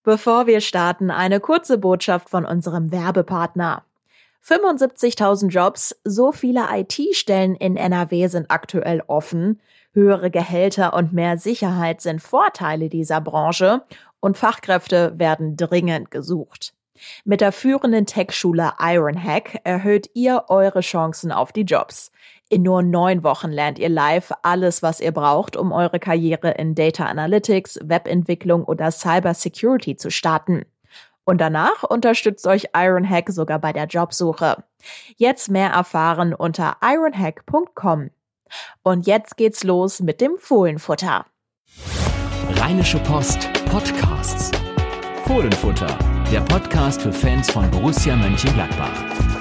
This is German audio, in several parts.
Bevor wir starten, eine kurze Botschaft von unserem Werbepartner. 75.000 Jobs, so viele IT-Stellen in NRW sind aktuell offen. Höhere Gehälter und mehr Sicherheit sind Vorteile dieser Branche und Fachkräfte werden dringend gesucht. Mit der führenden Tech-Schule Ironhack erhöht ihr eure Chancen auf die Jobs. In nur 9 Wochen lernt ihr live alles, was ihr braucht, um eure Karriere in Data Analytics, Webentwicklung oder Cyber Security zu starten. Und danach unterstützt euch Ironhack sogar bei der Jobsuche. Jetzt mehr erfahren unter ironhack.com. Und jetzt geht's los mit dem Fohlenfutter. Rheinische Post Podcasts. Fohlenfutter, der Podcast für Fans von Borussia Mönchengladbach.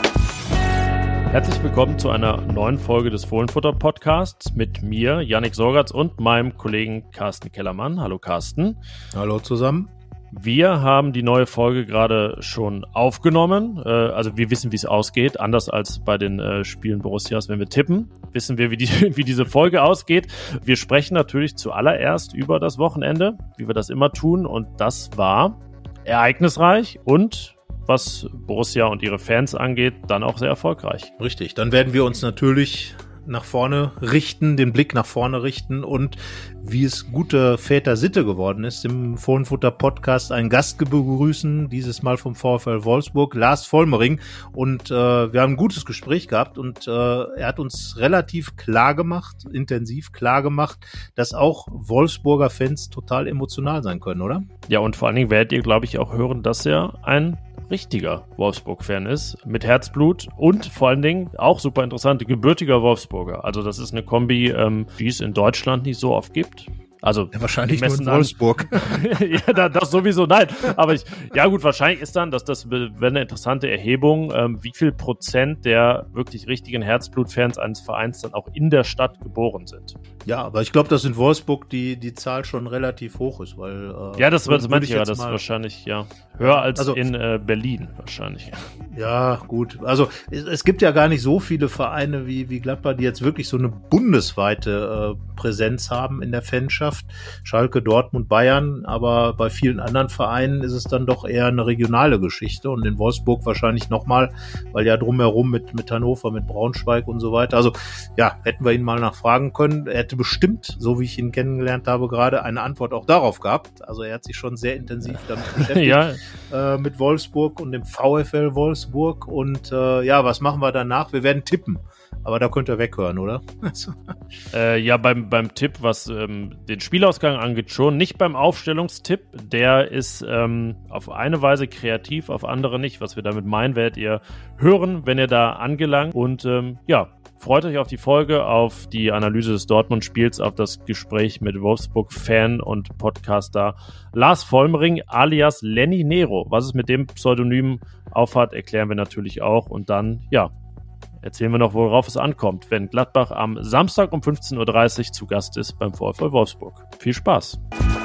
Herzlich willkommen zu einer neuen Folge des Fohlenfutter-Podcasts mit mir, Yannick Sorgatz, und meinem Kollegen Carsten Kellermann. Hallo Carsten. Hallo zusammen. Wir haben die neue Folge gerade schon aufgenommen. Also wir wissen, wie es ausgeht. Anders als bei den Spielen Borussias, wenn wir tippen, wissen wir, wie diese Folge ausgeht. Wir sprechen natürlich zuallererst über das Wochenende, wie wir das immer tun. Und das war ereignisreich und, was Borussia und ihre Fans angeht, dann auch sehr erfolgreich. Richtig, dann werden wir uns natürlich nach vorne richten, den Blick nach vorne richten und wie es gute Väter Sitte geworden ist, im Fohlenfutter-Podcast einen Gast begrüßen, dieses Mal vom VfL Wolfsburg, Lars Vollmering, und wir haben ein gutes Gespräch gehabt und er hat uns relativ intensiv klar gemacht, dass auch Wolfsburger Fans total emotional sein können, oder? Ja, und vor allen Dingen werdet ihr, glaube ich, auch hören, dass er ein richtiger Wolfsburg-Fan ist, mit Herzblut und vor allen Dingen auch super interessant, gebürtiger Wolfsburger. Also das ist eine Kombi, die es in Deutschland nicht so oft gibt. Also ja, wahrscheinlich nur in Wolfsburg. Ja, das sowieso, nein. Aber wahrscheinlich ist dann, das wäre eine interessante Erhebung, wie viel Prozent der wirklich richtigen Herzblutfans eines Vereins dann auch in der Stadt geboren sind. Ja, aber ich glaube, dass in Wolfsburg die Zahl schon relativ hoch ist, weil ja, das meinte ich ja, das ist wahrscheinlich höher als in Berlin wahrscheinlich. Ja, gut. Also es gibt ja gar nicht so viele Vereine wie Gladbach, die jetzt wirklich so eine bundesweite Präsenz haben in der Fanschaft. Schalke, Dortmund, Bayern, aber bei vielen anderen Vereinen ist es dann doch eher eine regionale Geschichte und in Wolfsburg wahrscheinlich nochmal, weil ja drumherum mit Hannover, mit Braunschweig und so weiter. Also ja, hätten wir ihn mal nachfragen können. Er hätte bestimmt, so wie ich ihn kennengelernt habe, gerade eine Antwort auch darauf gehabt. Also er hat sich schon sehr intensiv damit beschäftigt, mit Wolfsburg und dem VfL Wolfsburg und was machen wir danach? Wir werden tippen. Aber da könnt ihr weghören, oder? Beim Tipp, was den Spielausgang angeht, schon. Nicht beim Aufstellungstipp. Der ist auf eine Weise kreativ, auf andere nicht. Was wir damit meinen, werdet ihr hören, wenn ihr da angelangt. Und freut euch auf die Folge, auf die Analyse des Dortmund-Spiels, auf das Gespräch mit Wolfsburg-Fan und Podcaster Lars Vollmering alias Lenny Nero. Was es mit dem Pseudonym aufhat, erklären wir natürlich auch. Und dann, erzählen wir noch, worauf es ankommt, wenn Gladbach am Samstag um 15.30 Uhr zu Gast ist beim VfL Wolfsburg. Viel Spaß!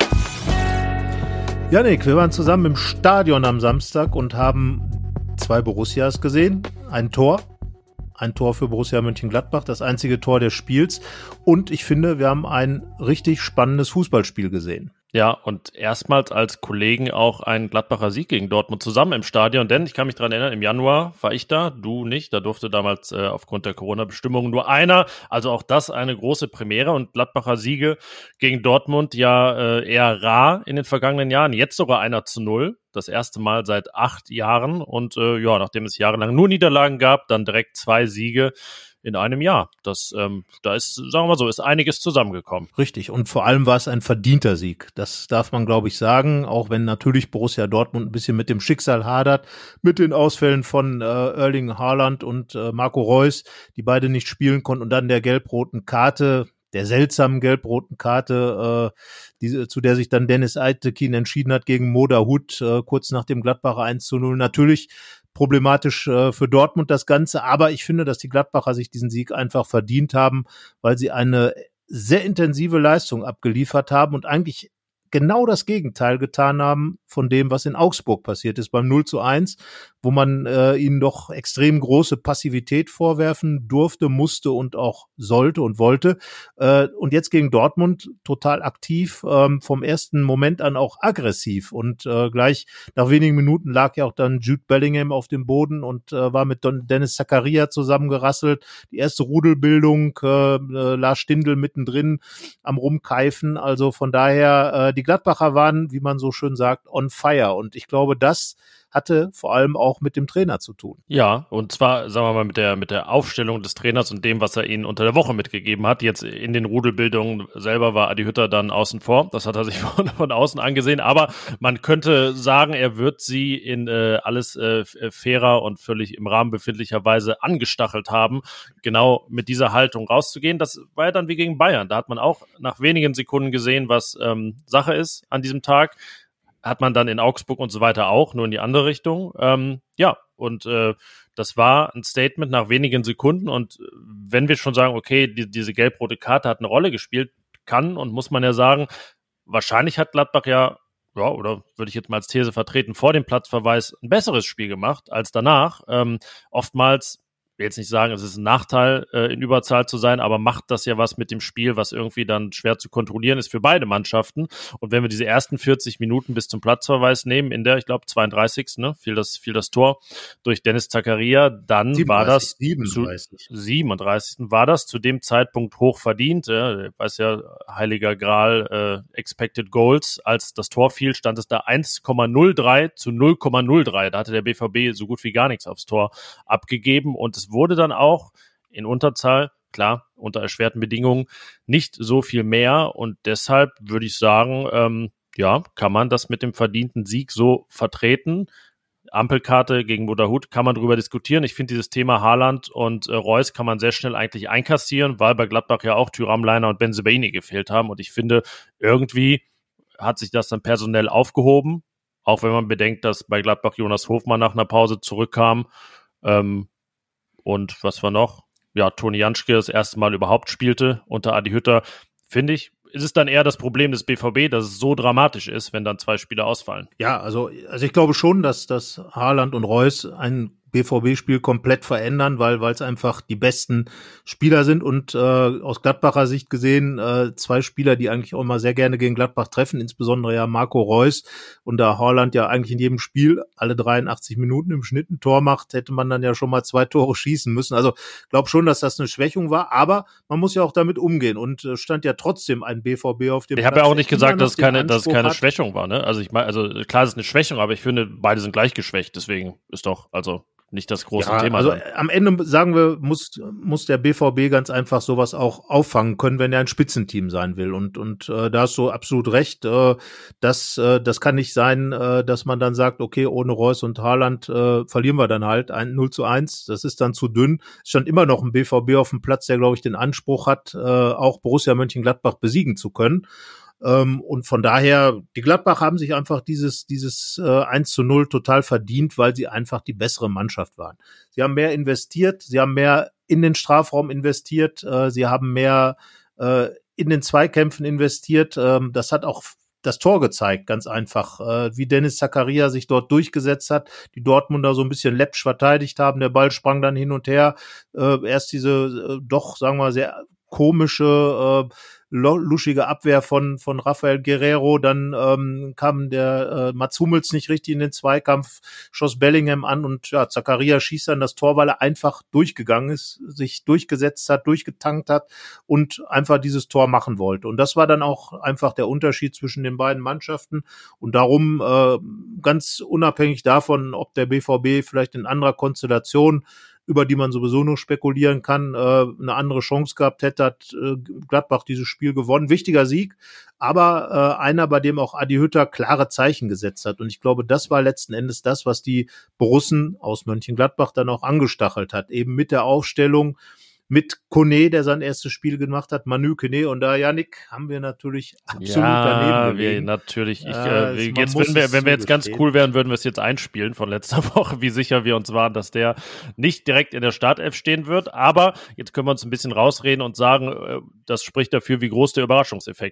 Yannick, wir waren zusammen im Stadion am Samstag und haben 2 Borussias gesehen. Ein Tor für Borussia Mönchengladbach, das einzige Tor des Spiels. Und ich finde, wir haben ein richtig spannendes Fußballspiel gesehen. Ja, und erstmals als Kollegen auch ein Gladbacher Sieg gegen Dortmund zusammen im Stadion, denn ich kann mich daran erinnern, im Januar war ich da, du nicht, da durfte damals aufgrund der Corona-Bestimmungen nur einer, also auch das eine große Premiere und Gladbacher Siege gegen Dortmund eher rar in den vergangenen Jahren, jetzt sogar 1-0, das erste Mal seit 8 Jahren und nachdem es jahrelang nur Niederlagen gab, dann direkt 2 Siege in einem Jahr. Das, da ist, sagen wir mal so, ist einiges zusammengekommen. Richtig. Und vor allem war es ein verdienter Sieg. Das darf man, glaube ich, sagen. Auch wenn natürlich Borussia Dortmund ein bisschen mit dem Schicksal hadert, mit den Ausfällen von Erling Haaland und Marco Reus, die beide nicht spielen konnten und dann der seltsamen gelb-roten Karte, zu der sich dann Dennis Eitekin entschieden hat gegen Moda Hut, kurz nach dem Gladbacher 1-0. Natürlich problematisch für Dortmund das Ganze, aber ich finde, dass die Gladbacher sich diesen Sieg einfach verdient haben, weil sie eine sehr intensive Leistung abgeliefert haben und eigentlich genau das Gegenteil getan haben von dem, was in Augsburg passiert ist beim 0:1, wo man ihnen doch extrem große Passivität vorwerfen durfte, musste und auch sollte und wollte. Und jetzt gegen Dortmund total aktiv, vom ersten Moment an auch aggressiv. Und gleich nach wenigen Minuten lag ja auch dann Jude Bellingham auf dem Boden und war mit Dennis Zakaria zusammengerasselt. Die erste Rudelbildung, Lars Stindl mittendrin am Rumkeifen. Also von daher, die Gladbacher waren, wie man so schön sagt, on fire. Und ich glaube, das hatte vor allem auch mit dem Trainer zu tun. Ja, und zwar, sagen wir mal, mit der Aufstellung des Trainers und dem, was er ihnen unter der Woche mitgegeben hat. Jetzt in den Rudelbildungen selber war Adi Hütter dann außen vor. Das hat er sich von außen angesehen. Aber man könnte sagen, er wird sie in alles fairer und völlig im Rahmen befindlicher Weise angestachelt haben, genau mit dieser Haltung rauszugehen. Das war ja dann wie gegen Bayern. Da hat man auch nach wenigen Sekunden gesehen, was Sache ist an diesem Tag. Hat man dann in Augsburg und so weiter auch, nur in die andere Richtung. Das war ein Statement nach wenigen Sekunden. Und wenn wir schon sagen, okay, diese gelb-rote Karte hat eine Rolle gespielt, kann und muss man ja sagen, wahrscheinlich hat Gladbach ja, oder würde ich jetzt mal als These vertreten, vor dem Platzverweis ein besseres Spiel gemacht als danach. Oftmals, ich will jetzt nicht sagen, es ist ein Nachteil, in Überzahl zu sein, aber macht das ja was mit dem Spiel, was irgendwie dann schwer zu kontrollieren ist für beide Mannschaften. Und wenn wir diese ersten 40 Minuten bis zum Platzverweis nehmen, in der, ich glaube, 32. Fiel das Tor durch Dennis Zakaria, dann 37, war das 37. War das zu dem Zeitpunkt hoch verdient. Weiß ja, heiliger Gral, Expected Goals. Als das Tor fiel, stand es da 1,03 zu 0,03. Da hatte der BVB so gut wie gar nichts aufs Tor abgegeben und es wurde dann auch in Unterzahl, klar, unter erschwerten Bedingungen, nicht so viel mehr und deshalb würde ich sagen, kann man das mit dem verdienten Sieg so vertreten. Ampelkarte gegen Budahout kann man drüber diskutieren. Ich finde, dieses Thema Haaland und Reus kann man sehr schnell eigentlich einkassieren, weil bei Gladbach ja auch Thuram, Leiner und Bensebaini gefehlt haben und ich finde, irgendwie hat sich das dann personell aufgehoben, auch wenn man bedenkt, dass bei Gladbach Jonas Hofmann nach einer Pause zurückkam. Und was war noch? Ja, Toni Janschke das erste Mal überhaupt spielte unter Adi Hütter. Finde ich, ist es dann eher das Problem des BVB, dass es so dramatisch ist, wenn dann 2 Spieler ausfallen? Ja, also ich glaube schon, dass Haaland und Reus ein BVB-Spiel komplett verändern, weil es einfach die besten Spieler sind und aus Gladbacher Sicht gesehen 2 Spieler, die eigentlich auch immer sehr gerne gegen Gladbach treffen, insbesondere ja Marco Reus und da Haaland ja eigentlich in jedem Spiel alle 83 Minuten im Schnitt ein Tor macht, hätte man dann ja schon mal 2 Tore schießen müssen. Also glaube schon, dass das eine Schwächung war, aber man muss ja auch damit umgehen und stand ja trotzdem ein BVB auf dem Platz. Ich habe ja auch nicht gesagt, dass es keine Schwächung war, ne? Also ich meine, klar, es ist eine Schwächung, aber ich finde, beide sind gleich geschwächt, deswegen ist doch, nicht das große Thema. Also am Ende sagen wir, muss der BVB ganz einfach sowas auch auffangen können, wenn er ein Spitzenteam sein will. Und da hast du absolut recht. Das kann nicht sein, dass man dann sagt, okay, ohne Reus und Haaland verlieren wir dann halt 0:1. Das ist dann zu dünn. Es stand immer noch ein BVB auf dem Platz, der, glaube ich, den Anspruch hat, auch Borussia Mönchengladbach besiegen zu können. Und von daher, die Gladbach haben sich einfach dieses 1:0 total verdient, weil sie einfach die bessere Mannschaft waren. Sie haben mehr investiert, sie haben mehr in den Strafraum investiert, sie haben mehr in den Zweikämpfen investiert. Das hat auch das Tor gezeigt, ganz einfach, wie Dennis Zakaria sich dort durchgesetzt hat, die Dortmunder so ein bisschen läppsch verteidigt haben, der Ball sprang dann hin und her, erst diese doch, sagen wir, sehr komische luschige Abwehr von Rafael Guerrero, dann kam der Mats Hummels nicht richtig in den Zweikampf, schoss Bellingham an und ja, Zakaria schießt dann das Tor, weil er einfach durchgegangen ist, sich durchgesetzt hat, durchgetankt hat und einfach dieses Tor machen wollte. Und das war dann auch einfach der Unterschied zwischen den beiden Mannschaften und darum ganz unabhängig davon, ob der BVB vielleicht in anderer Konstellation, über die man sowieso nur spekulieren kann, eine andere Chance gehabt hätte, hat Gladbach dieses Spiel gewonnen. Wichtiger Sieg, aber einer, bei dem auch Adi Hütter klare Zeichen gesetzt hat. Und ich glaube, das war letzten Endes das, was die Borussen aus Mönchengladbach dann auch angestachelt hat. Eben mit der Aufstellung, mit Kone, der sein erstes Spiel gemacht hat, Manu Kone, und da, Yannick, haben wir natürlich absolut daneben gelegen. Natürlich. Wenn wir jetzt ganz cool wären, würden wir es jetzt einspielen von letzter Woche, wie sicher wir uns waren, dass der nicht direkt in der Startelf stehen wird. Aber jetzt können wir uns ein bisschen rausreden und sagen, das spricht dafür, wie groß der Überraschungseffekt war.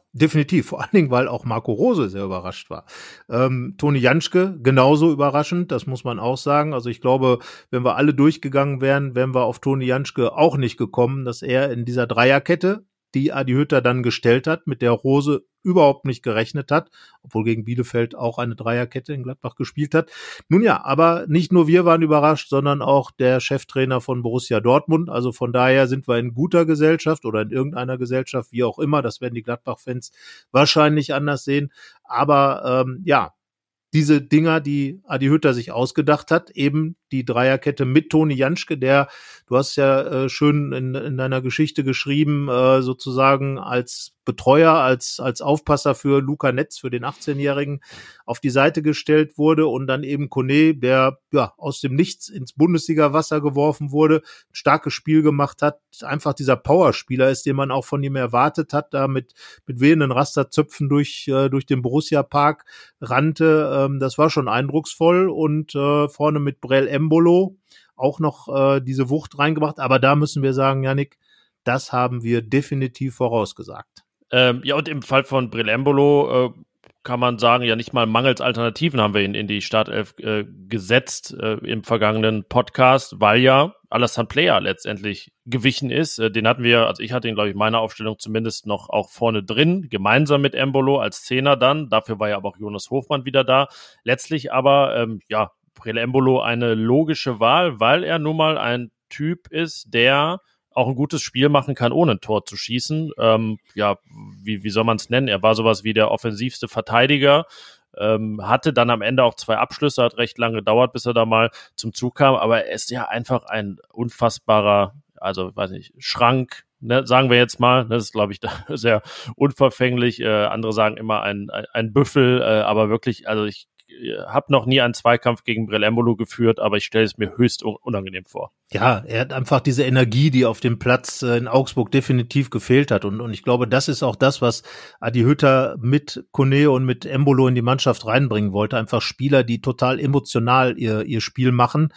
definitiv. Vor allen Dingen, weil auch Marco Rose sehr überrascht war. Toni Janschke genauso überraschend, das muss man auch sagen. Also ich glaube, wenn wir alle durchgegangen wären, wären wir auf Toni Janschke auch nicht gekommen, dass er in dieser Dreierkette, die Adi Hütter dann gestellt hat, mit der Rose überhaupt nicht gerechnet hat, obwohl gegen Bielefeld auch eine Dreierkette in Gladbach gespielt hat. Nun ja, aber nicht nur wir waren überrascht, sondern auch der Cheftrainer von Borussia Dortmund. Also von daher sind wir in guter Gesellschaft oder in irgendeiner Gesellschaft, wie auch immer. Das werden die Gladbach-Fans wahrscheinlich anders sehen. Aber diese Dinger, die Adi Hütter sich ausgedacht hat, eben die Dreierkette mit Toni Janschke, der, du hast ja schön in deiner Geschichte geschrieben, sozusagen als Betreuer, als Aufpasser für Luca Netz, für den 18-Jährigen, auf die Seite gestellt wurde und dann eben Kone, der aus dem Nichts ins Bundesliga-Wasser geworfen wurde, ein starkes Spiel gemacht hat, einfach dieser Powerspieler ist, den man auch von ihm erwartet hat, da mit wehenden Rasterzöpfen durch den Borussia-Park rannte, das war schon eindrucksvoll und vorne mit Breel Embolo auch noch diese Wucht reingebracht, aber da müssen wir sagen, Yannick, das haben wir definitiv vorausgesagt. Und im Fall von Breel Embolo kann man sagen, ja nicht mal mangels Alternativen haben wir ihn in die Startelf gesetzt im vergangenen Podcast, weil ja Alassane Plea letztendlich gewichen ist. Den hatten wir, also ich hatte ihn, glaube ich, in meiner Aufstellung zumindest noch auch vorne drin, gemeinsam mit Embolo als Zehner dann. Dafür war ja aber auch Jonas Hofmann wieder da. Letztlich aber, Breel Embolo eine logische Wahl, weil er nun mal ein Typ ist, der auch ein gutes Spiel machen kann, ohne ein Tor zu schießen. Wie soll man es nennen? Er war sowas wie der offensivste Verteidiger, hatte dann am Ende auch 2 Abschlüsse, hat recht lange gedauert, bis er da mal zum Zug kam, aber er ist ja einfach ein unfassbarer, Schrank, ne, sagen wir jetzt mal, das ist, glaube ich, sehr unverfänglich, andere sagen immer ein Büffel, aber wirklich, also ich habe noch nie einen Zweikampf gegen Breel Embolo geführt, aber ich stelle es mir höchst unangenehm vor. Ja, er hat einfach diese Energie, die auf dem Platz in Augsburg definitiv gefehlt hat. Und ich glaube, das ist auch das, was Adi Hütter mit Kone und mit Embolo in die Mannschaft reinbringen wollte. Einfach Spieler, die total emotional ihr Spiel machen.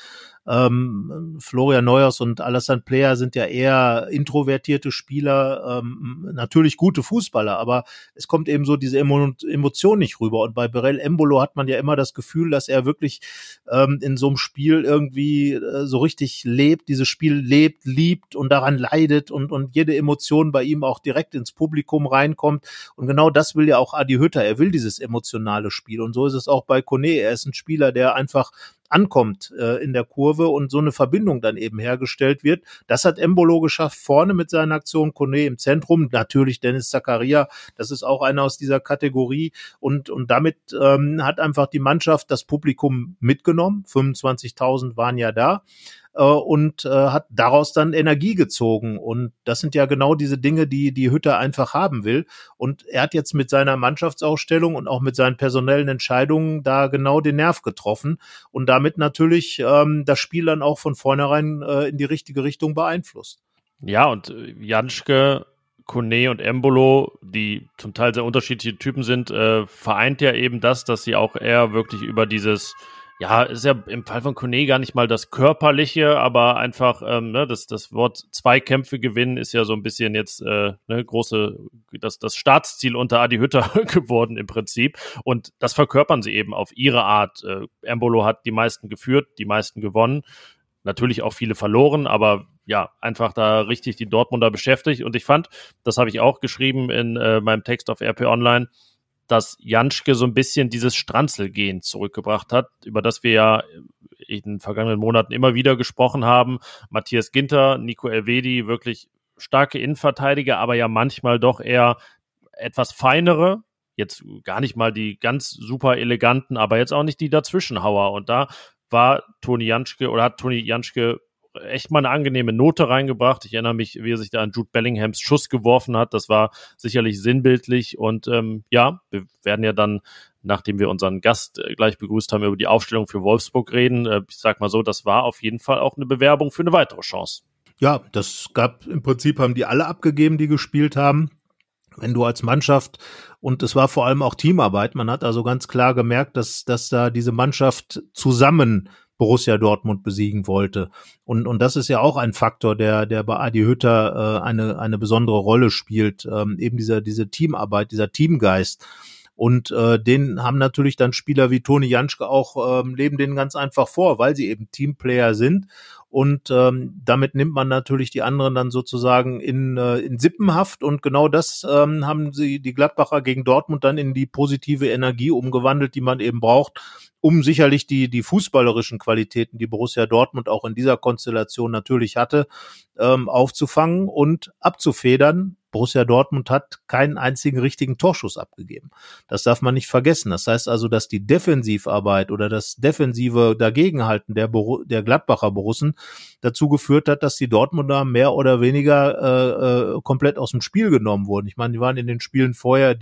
Florian Neuhaus und Alassane Plea sind ja eher introvertierte Spieler, natürlich gute Fußballer, aber es kommt eben so diese Emotion nicht rüber. Und bei Breel Embolo hat man ja immer das Gefühl, dass er wirklich in so einem Spiel irgendwie so richtig lebt, dieses Spiel lebt, liebt und daran leidet und jede Emotion bei ihm auch direkt ins Publikum reinkommt. Und genau das will ja auch Adi Hütter. Er will dieses emotionale Spiel. Und so ist es auch bei Kone. Er ist ein Spieler, der einfach ankommt in der Kurve und so eine Verbindung dann eben hergestellt wird. Das hat Embolo geschafft, vorne mit seiner Aktion, Kone im Zentrum, natürlich Dennis Zakaria, das ist auch einer aus dieser Kategorie und damit hat einfach die Mannschaft das Publikum mitgenommen, 25.000 waren ja da. Und hat daraus dann Energie gezogen. Und das sind ja genau diese Dinge, die Hütter einfach haben will. Und er hat jetzt mit seiner Mannschaftsausstellung und auch mit seinen personellen Entscheidungen da genau den Nerv getroffen und damit natürlich das Spiel dann auch von vornherein in die richtige Richtung beeinflusst. Ja, und Janschke, Kone und Embolo, die zum Teil sehr unterschiedliche Typen sind, vereint ja eben das, dass sie auch eher wirklich über dieses ist ja im Fall von Kone gar nicht mal das Körperliche, aber einfach das Wort Zweikämpfe gewinnen ist ja so ein bisschen jetzt das Staatsziel unter Adi Hütter geworden im Prinzip und das verkörpern sie eben auf ihre Art. Embolo hat die meisten geführt, die meisten gewonnen, natürlich auch viele verloren, aber ja, einfach da richtig die Dortmunder beschäftigt und ich fand, das habe ich auch geschrieben in meinem Text auf RP Online, dass Janschke so ein bisschen dieses Stranzelgehen zurückgebracht hat, über das wir ja in den vergangenen Monaten immer wieder gesprochen haben. Matthias Ginter, Nico Elvedi, wirklich starke Innenverteidiger, aber ja manchmal doch eher etwas feinere, jetzt gar nicht mal die ganz super eleganten, aber jetzt auch nicht die Dazwischenhauer. Und da hat Toni Janschke echt mal eine angenehme Note reingebracht. Ich erinnere mich, wie er sich da an Jude Bellinghams Schuss geworfen hat. Das war sicherlich sinnbildlich. Und wir werden ja dann, nachdem wir unseren Gast gleich begrüßt haben, über die Aufstellung für Wolfsburg reden. Ich sag mal so, das war auf jeden Fall auch eine Bewerbung für eine weitere Chance. Ja, das gab im Prinzip, haben die alle abgegeben, die gespielt haben. Wenn du als Mannschaft, und es war vor allem auch Teamarbeit, man hat also ganz klar gemerkt, dass da diese Mannschaft zusammen Borussia Dortmund besiegen wollte. Und das ist ja auch ein Faktor, der bei Adi Hütter eine besondere Rolle spielt, eben diese Teamarbeit, dieser Teamgeist. Und den haben natürlich dann Spieler wie Toni Janschke auch, leben denen ganz einfach vor, weil sie eben Teamplayer sind. Und damit nimmt man natürlich die anderen dann sozusagen in Sippenhaft. Und genau das haben sie, die Gladbacher, gegen Dortmund dann in die positive Energie umgewandelt, die man eben braucht, um sicherlich die fußballerischen Qualitäten, die Borussia Dortmund auch in dieser Konstellation natürlich hatte, aufzufangen und abzufedern. Borussia Dortmund hat keinen einzigen richtigen Torschuss abgegeben. Das darf man nicht vergessen. Das heißt also, dass die Defensivarbeit oder das defensive Dagegenhalten der Gladbacher Borussen dazu geführt hat, dass die Dortmunder mehr oder weniger komplett aus dem Spiel genommen wurden. Ich meine, die waren in den Spielen vorher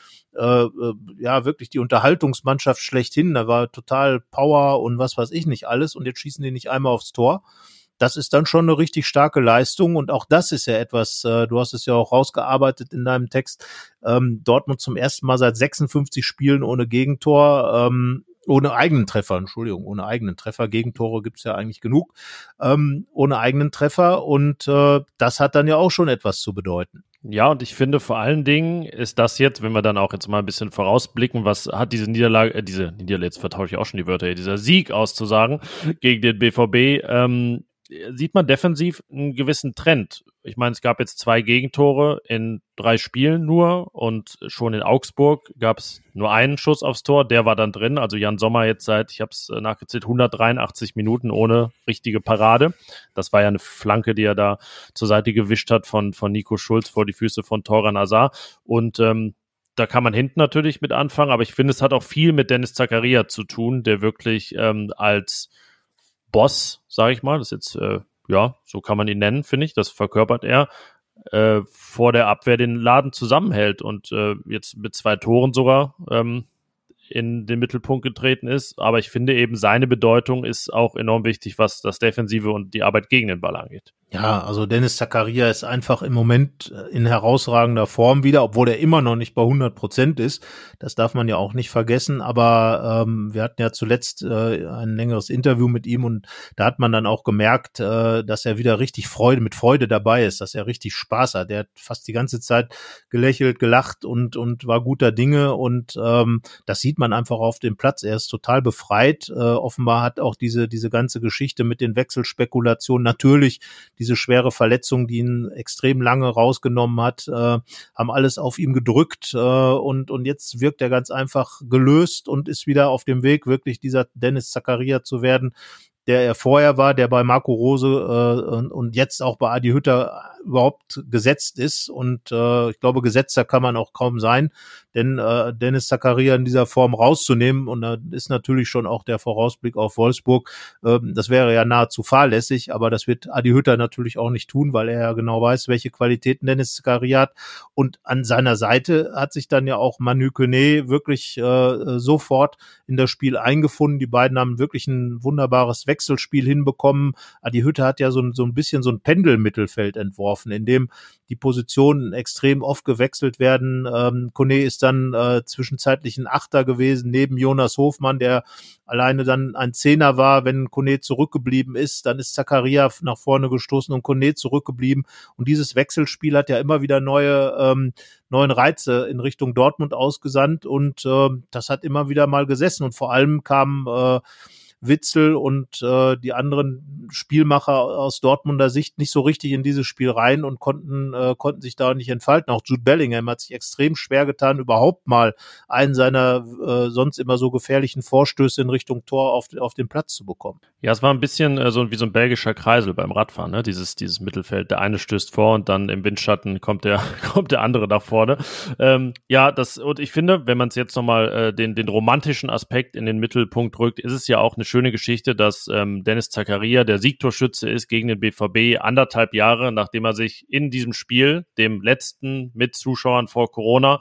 wirklich die Unterhaltungsmannschaft schlechthin. Da war total Power und was weiß ich nicht alles. Und jetzt schießen die nicht einmal aufs Tor. Das ist dann schon eine richtig starke Leistung und auch das ist ja etwas, du hast es ja auch rausgearbeitet in deinem Text, Dortmund zum ersten Mal seit 56 Spielen ohne Gegentor, ohne eigenen Treffer, Gegentore gibt's ja eigentlich genug, ohne eigenen Treffer und das hat dann ja auch schon etwas zu bedeuten. Ja, und ich finde vor allen Dingen ist das jetzt, wenn wir dann auch jetzt mal ein bisschen vorausblicken, was hat diese Niederlage, jetzt vertausche ich auch schon die Wörter hier, dieser Sieg auszusagen gegen den BVB, sieht man defensiv einen gewissen Trend. Ich meine, es gab jetzt 2 Gegentore in 3 Spielen nur und schon in Augsburg gab es nur einen Schuss aufs Tor, der war dann drin. Also Jan Sommer jetzt seit, ich habe es nachgezählt, 183 Minuten ohne richtige Parade. Das war ja eine Flanke, die er da zur Seite gewischt hat von Nico Schulz vor die Füße von Torgan Hazard. Und da kann man hinten natürlich mit anfangen, aber ich finde, es hat auch viel mit Dennis Zakaria zu tun, der wirklich als Boss, sage ich mal, das ist jetzt, so kann man ihn nennen, finde ich, das verkörpert er, vor der Abwehr den Laden zusammenhält und jetzt mit 2 Toren sogar in den Mittelpunkt getreten ist, aber ich finde eben, seine Bedeutung ist auch enorm wichtig, was das Defensive und die Arbeit gegen den Ball angeht. Ja, also Dennis Zakaria ist einfach im Moment in herausragender Form wieder, obwohl er immer noch nicht bei 100% ist. Das darf man ja auch nicht vergessen, aber wir hatten ja zuletzt ein längeres Interview mit ihm und da hat man dann auch gemerkt, dass er wieder richtig mit Freude dabei ist, dass er richtig Spaß hat. Er hat fast die ganze Zeit gelächelt, gelacht und war guter Dinge und das sieht man einfach auf dem Platz. Er ist total befreit. Offenbar hat auch diese ganze Geschichte mit den Wechselspekulationen natürlich diese schwere Verletzung, die ihn extrem lange rausgenommen hat, haben alles auf ihm gedrückt und jetzt wirkt er ganz einfach gelöst und ist wieder auf dem Weg, wirklich dieser Dennis Zakaria zu werden, der er vorher war, der bei Marco Rose und jetzt auch bei Adi Hütter überhaupt gesetzt ist und ich glaube, gesetzter kann man auch kaum sein, denn Dennis Zakaria in dieser Form rauszunehmen und da ist natürlich schon auch der Vorausblick auf Wolfsburg, das wäre ja nahezu fahrlässig, aber das wird Adi Hütter natürlich auch nicht tun, weil er ja genau weiß, welche Qualitäten Dennis Zakaria hat und an seiner Seite hat sich dann ja auch Manu Koné wirklich sofort in das Spiel eingefunden, die beiden haben wirklich ein wunderbares Wechselspiel hinbekommen, Adi Hütter hat ja so ein bisschen so ein Pendelmittelfeld entworfen, in dem die Positionen extrem oft gewechselt werden. Koné ist dann zwischenzeitlich ein Achter gewesen, neben Jonas Hofmann, der alleine dann ein Zehner war. Wenn Koné zurückgeblieben ist, dann ist Zakaria nach vorne gestoßen und Koné zurückgeblieben. Und dieses Wechselspiel hat ja immer wieder neuen Reize in Richtung Dortmund ausgesandt und das hat immer wieder mal gesessen. Und vor allem kamen Witzel und die anderen Spielmacher aus Dortmunder Sicht nicht so richtig in dieses Spiel rein und konnten sich da nicht entfalten. Auch Jude Bellingham hat sich extrem schwer getan, überhaupt mal einen seiner sonst immer so gefährlichen Vorstöße in Richtung Tor auf den Platz zu bekommen. Ja, es war ein bisschen wie so ein belgischer Kreisel beim Radfahren, ne? Dieses Mittelfeld. Der eine stößt vor und dann im Windschatten kommt der andere nach vorne. Und ich finde, wenn man es jetzt nochmal den romantischen Aspekt in den Mittelpunkt rückt, ist es ja auch eine schöne Geschichte, dass Dennis Zakaria der Siegtorschütze ist gegen den BVB 1,5 Jahre, nachdem er sich in diesem Spiel, dem letzten mit Zuschauern vor Corona,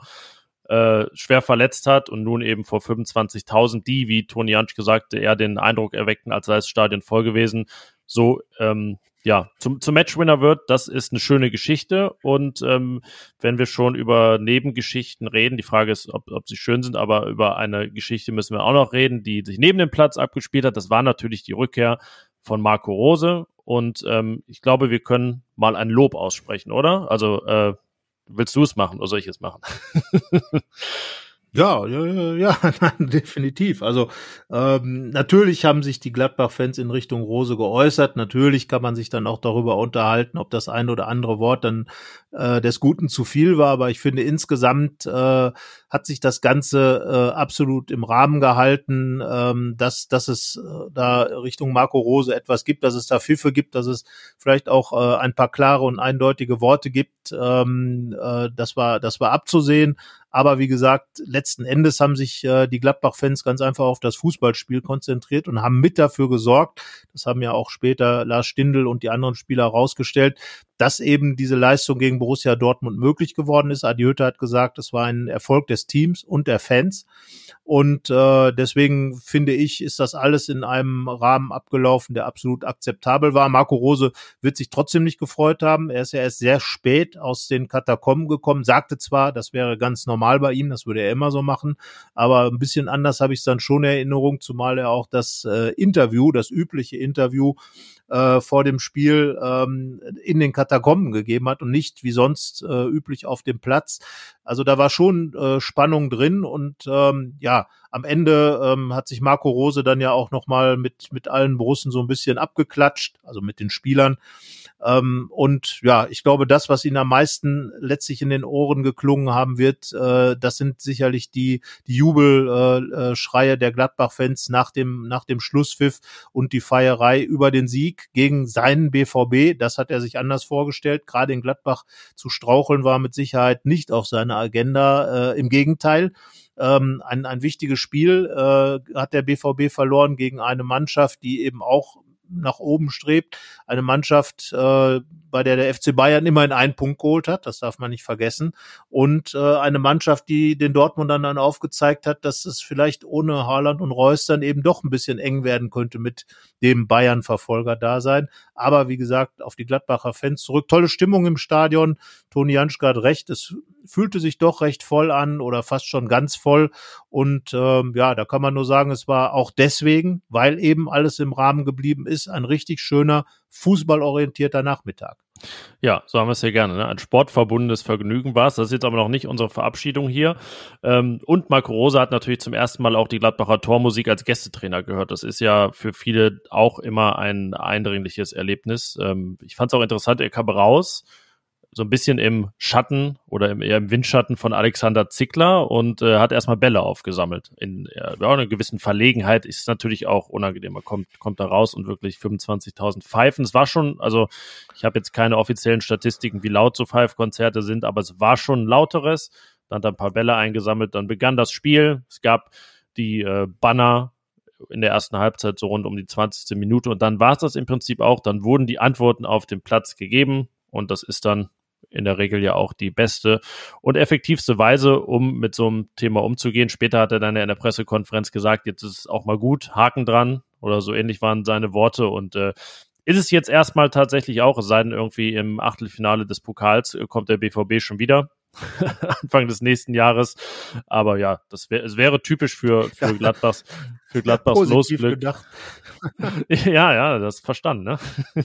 schwer verletzt hat und nun eben vor 25.000, die, wie Toni Janschke sagte, eher den Eindruck erweckten, als sei das Stadion voll gewesen, so zum Matchwinner wird, das ist eine schöne Geschichte. Und wenn wir schon über Nebengeschichten reden, die Frage ist, ob sie schön sind, aber über eine Geschichte müssen wir auch noch reden, die sich neben dem Platz abgespielt hat. Das war natürlich die Rückkehr von Marco Rose. Und ich glaube, wir können mal ein Lob aussprechen, oder? Also willst du es machen oder soll ich es machen? Ja, nein, definitiv. Also natürlich haben sich die Gladbach-Fans in Richtung Rose geäußert. Natürlich kann man sich dann auch darüber unterhalten, ob das ein oder andere Wort dann des Guten zu viel war. Aber ich finde, insgesamt hat sich das Ganze absolut im Rahmen gehalten, dass es da Richtung Marco Rose etwas gibt, dass es da Pfiffe gibt, dass es vielleicht auch ein paar klare und eindeutige Worte gibt. Das war abzusehen. Aber wie gesagt, letzten Endes haben sich die Gladbach-Fans ganz einfach auf das Fußballspiel konzentriert und haben mit dafür gesorgt, das haben ja auch später Lars Stindl und die anderen Spieler herausgestellt, dass eben diese Leistung gegen Borussia Dortmund möglich geworden ist. Adi Hütter hat gesagt, es war ein Erfolg des Teams und der Fans. Und deswegen finde ich, ist das alles in einem Rahmen abgelaufen, der absolut akzeptabel war. Marco Rose wird sich trotzdem nicht gefreut haben. Er ist ja erst sehr spät aus den Katakomben gekommen, sagte zwar, das wäre ganz normal bei ihm, das würde er immer so machen, aber ein bisschen anders habe ich es dann schon in Erinnerung, zumal er auch das übliche Interview vor dem Spiel in den Katakomben gegeben hat und nicht wie sonst üblich auf dem Platz. Also da war schon Spannung drin und am Ende hat sich Marco Rose dann ja auch nochmal mit allen Borussen so ein bisschen abgeklatscht, also mit den Spielern. Und ja, ich glaube, das, was ihn am meisten letztlich in den Ohren geklungen haben wird, das sind sicherlich die Jubelschreie der Gladbach-Fans nach dem Schlusspfiff und die Feierei über den Sieg gegen seinen BVB. Das hat er sich anders vorgestellt. Gerade in Gladbach zu straucheln war mit Sicherheit nicht auf seiner Agenda. Im Gegenteil. Ein wichtiges Spiel hat der BVB verloren gegen eine Mannschaft, die eben auch nach oben strebt. Eine Mannschaft, bei der FC Bayern immerhin einen Punkt geholt hat, das darf man nicht vergessen. Und eine Mannschaft, die den Dortmundern dann aufgezeigt hat, dass es vielleicht ohne Haaland und Reus dann eben doch ein bisschen eng werden könnte mit dem Bayern-Verfolger-Dasein. Aber wie gesagt, auf die Gladbacher Fans zurück. Tolle Stimmung im Stadion. Toni Janschke hat recht, es fühlte sich doch recht voll an oder fast schon ganz voll. Und da kann man nur sagen, es war auch deswegen, weil eben alles im Rahmen geblieben ist, ein richtig schöner, fußballorientierter Nachmittag. Ja, so haben wir es ja gerne. Ne? Ein sportverbundenes Vergnügen war es. Das ist jetzt aber noch nicht unsere Verabschiedung hier. Und Marco Rose hat natürlich zum ersten Mal auch die Gladbacher Tormusik als Gästetrainer gehört. Das ist ja für viele auch immer ein eindringliches Erlebnis. Ich fand es auch interessant, er kam raus, so ein bisschen im Schatten oder eher im Windschatten von Alexander Zickler und hat erstmal Bälle aufgesammelt. In einer gewissen Verlegenheit ist es natürlich auch unangenehm. Man kommt da raus und wirklich 25.000 Pfeifen. Es war schon, also ich habe jetzt keine offiziellen Statistiken, wie laut so Pfeifkonzerte sind, aber es war schon ein lauteres. Dann hat er ein paar Bälle eingesammelt, dann begann das Spiel. Es gab die Banner in der ersten Halbzeit so rund um die 20. Minute und dann war es das im Prinzip auch. Dann wurden die Antworten auf dem Platz gegeben und das ist dann in der Regel ja auch die beste und effektivste Weise, um mit so einem Thema umzugehen. Später hat er dann ja in der Pressekonferenz gesagt, jetzt ist es auch mal gut, Haken dran oder so ähnlich waren seine Worte und ist es jetzt erstmal tatsächlich auch, es sei denn irgendwie im Achtelfinale des Pokals kommt der BVB schon wieder. Anfang des nächsten Jahres, aber ja, es wäre typisch für Gladbachs Losglück. ja, das verstanden, ne?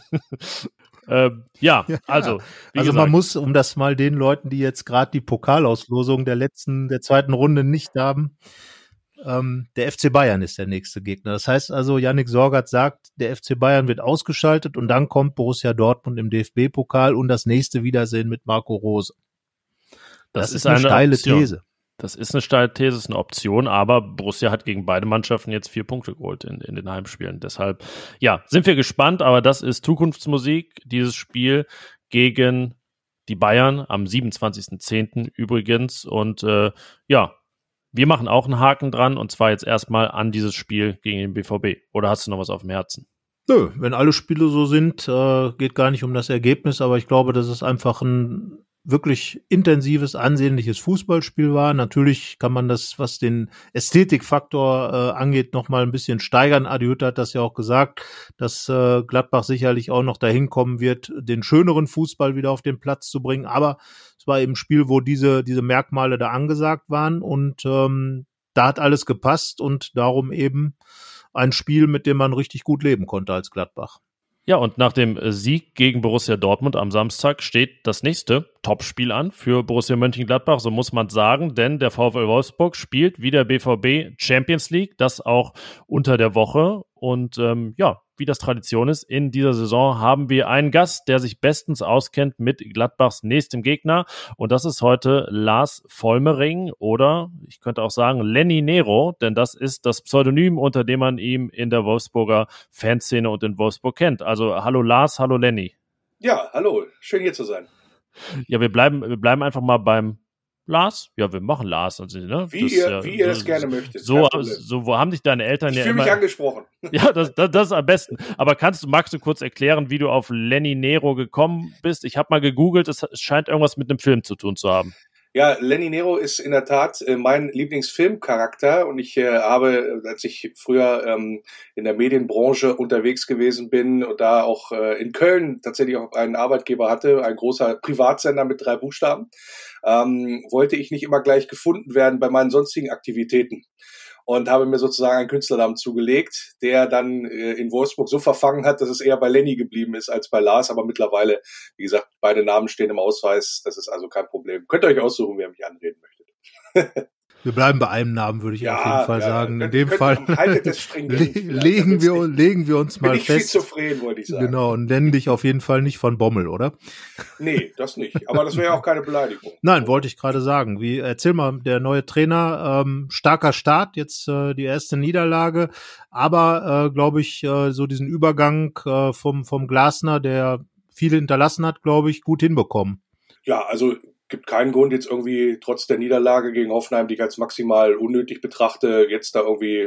Also gesagt, man muss, um das mal den Leuten, die jetzt gerade die Pokalauslosung der zweiten Runde nicht haben, der FC Bayern ist der nächste Gegner. Das heißt also, Yannick Sorgatz sagt, der FC Bayern wird ausgeschaltet und dann kommt Borussia Dortmund im DFB-Pokal und das nächste Wiedersehen mit Marco Rose. Das ist eine steile These. Das ist eine steile These, ist eine Option, aber Borussia hat gegen beide Mannschaften jetzt 4 Punkte geholt in den Heimspielen. Deshalb, ja, sind wir gespannt, aber das ist Zukunftsmusik, dieses Spiel gegen die Bayern am 27.10. übrigens. Und wir machen auch einen Haken dran und zwar jetzt erstmal an dieses Spiel gegen den BVB. Oder hast du noch was auf dem Herzen? Nö, wenn alle Spiele so sind, geht gar nicht um das Ergebnis, aber ich glaube, das ist einfach ein wirklich intensives, ansehnliches Fußballspiel war. Natürlich kann man das, was den Ästhetikfaktor angeht, noch mal ein bisschen steigern. Adi Hütter hat das ja auch gesagt, dass Gladbach sicherlich auch noch dahin kommen wird, den schöneren Fußball wieder auf den Platz zu bringen. Aber es war eben ein Spiel, wo diese Merkmale da angesagt waren und da hat alles gepasst und darum eben ein Spiel, mit dem man richtig gut leben konnte als Gladbach. Ja, und nach dem Sieg gegen Borussia Dortmund am Samstag steht das nächste Topspiel an für Borussia Mönchengladbach, so muss man sagen, denn der VfL Wolfsburg spielt wie der BVB Champions League, das auch unter der Woche. Und wie das Tradition ist, in dieser Saison haben wir einen Gast, der sich bestens auskennt mit Gladbachs nächstem Gegner. Und das ist heute Lars Vollmering oder ich könnte auch sagen Lenny Nero, denn das ist das Pseudonym, unter dem man ihn in der Wolfsburger Fanszene und in Wolfsburg kennt. Also hallo Lars, hallo Lenny. Ja, hallo, schön hier zu sein. Ja, wir bleiben einfach mal beim Lars? Ja, wir machen Lars. Also, ne? Wie ihr das gerne möchtet. So, wo haben dich deine Eltern ich fühle mich angesprochen. Ja, das ist am besten. Aber magst du kurz erklären, wie du auf Lenny Nero gekommen bist? Ich habe mal gegoogelt, es scheint irgendwas mit einem Film zu tun zu haben. Ja, Lenny Nero ist in der Tat mein Lieblingsfilmcharakter und ich habe, als ich früher in der Medienbranche unterwegs gewesen bin und da auch in Köln tatsächlich auch einen Arbeitgeber hatte, ein großer Privatsender mit 3 Buchstaben, wollte ich nicht immer gleich gefunden werden bei meinen sonstigen Aktivitäten. Und habe mir sozusagen einen Künstlernamen zugelegt, der dann in Wolfsburg so verfangen hat, dass es eher bei Lenny geblieben ist als bei Lars. Aber mittlerweile, wie gesagt, beide Namen stehen im Ausweis. Das ist also kein Problem. Könnt ihr euch aussuchen, wer mich anreden möchtet. Wir bleiben bei einem Namen, würde ich auf jeden Fall sagen. In dem Fall haltet es streng legen wir uns mal fest. Bin ich schizophren, wollte ich sagen. Genau, und nennen dich auf jeden Fall nicht von Bommel, oder? Nee, das nicht. Aber das wäre ja auch keine Beleidigung. Nein, wollte ich gerade sagen. Erzähl mal, der neue Trainer, starker Start, jetzt die erste Niederlage, aber glaube ich, so diesen Übergang vom Glasner, der viel hinterlassen hat, glaube ich, gut hinbekommen. Ja, also gibt keinen Grund, jetzt irgendwie trotz der Niederlage gegen Hoffenheim, die ich als maximal unnötig betrachte, jetzt da irgendwie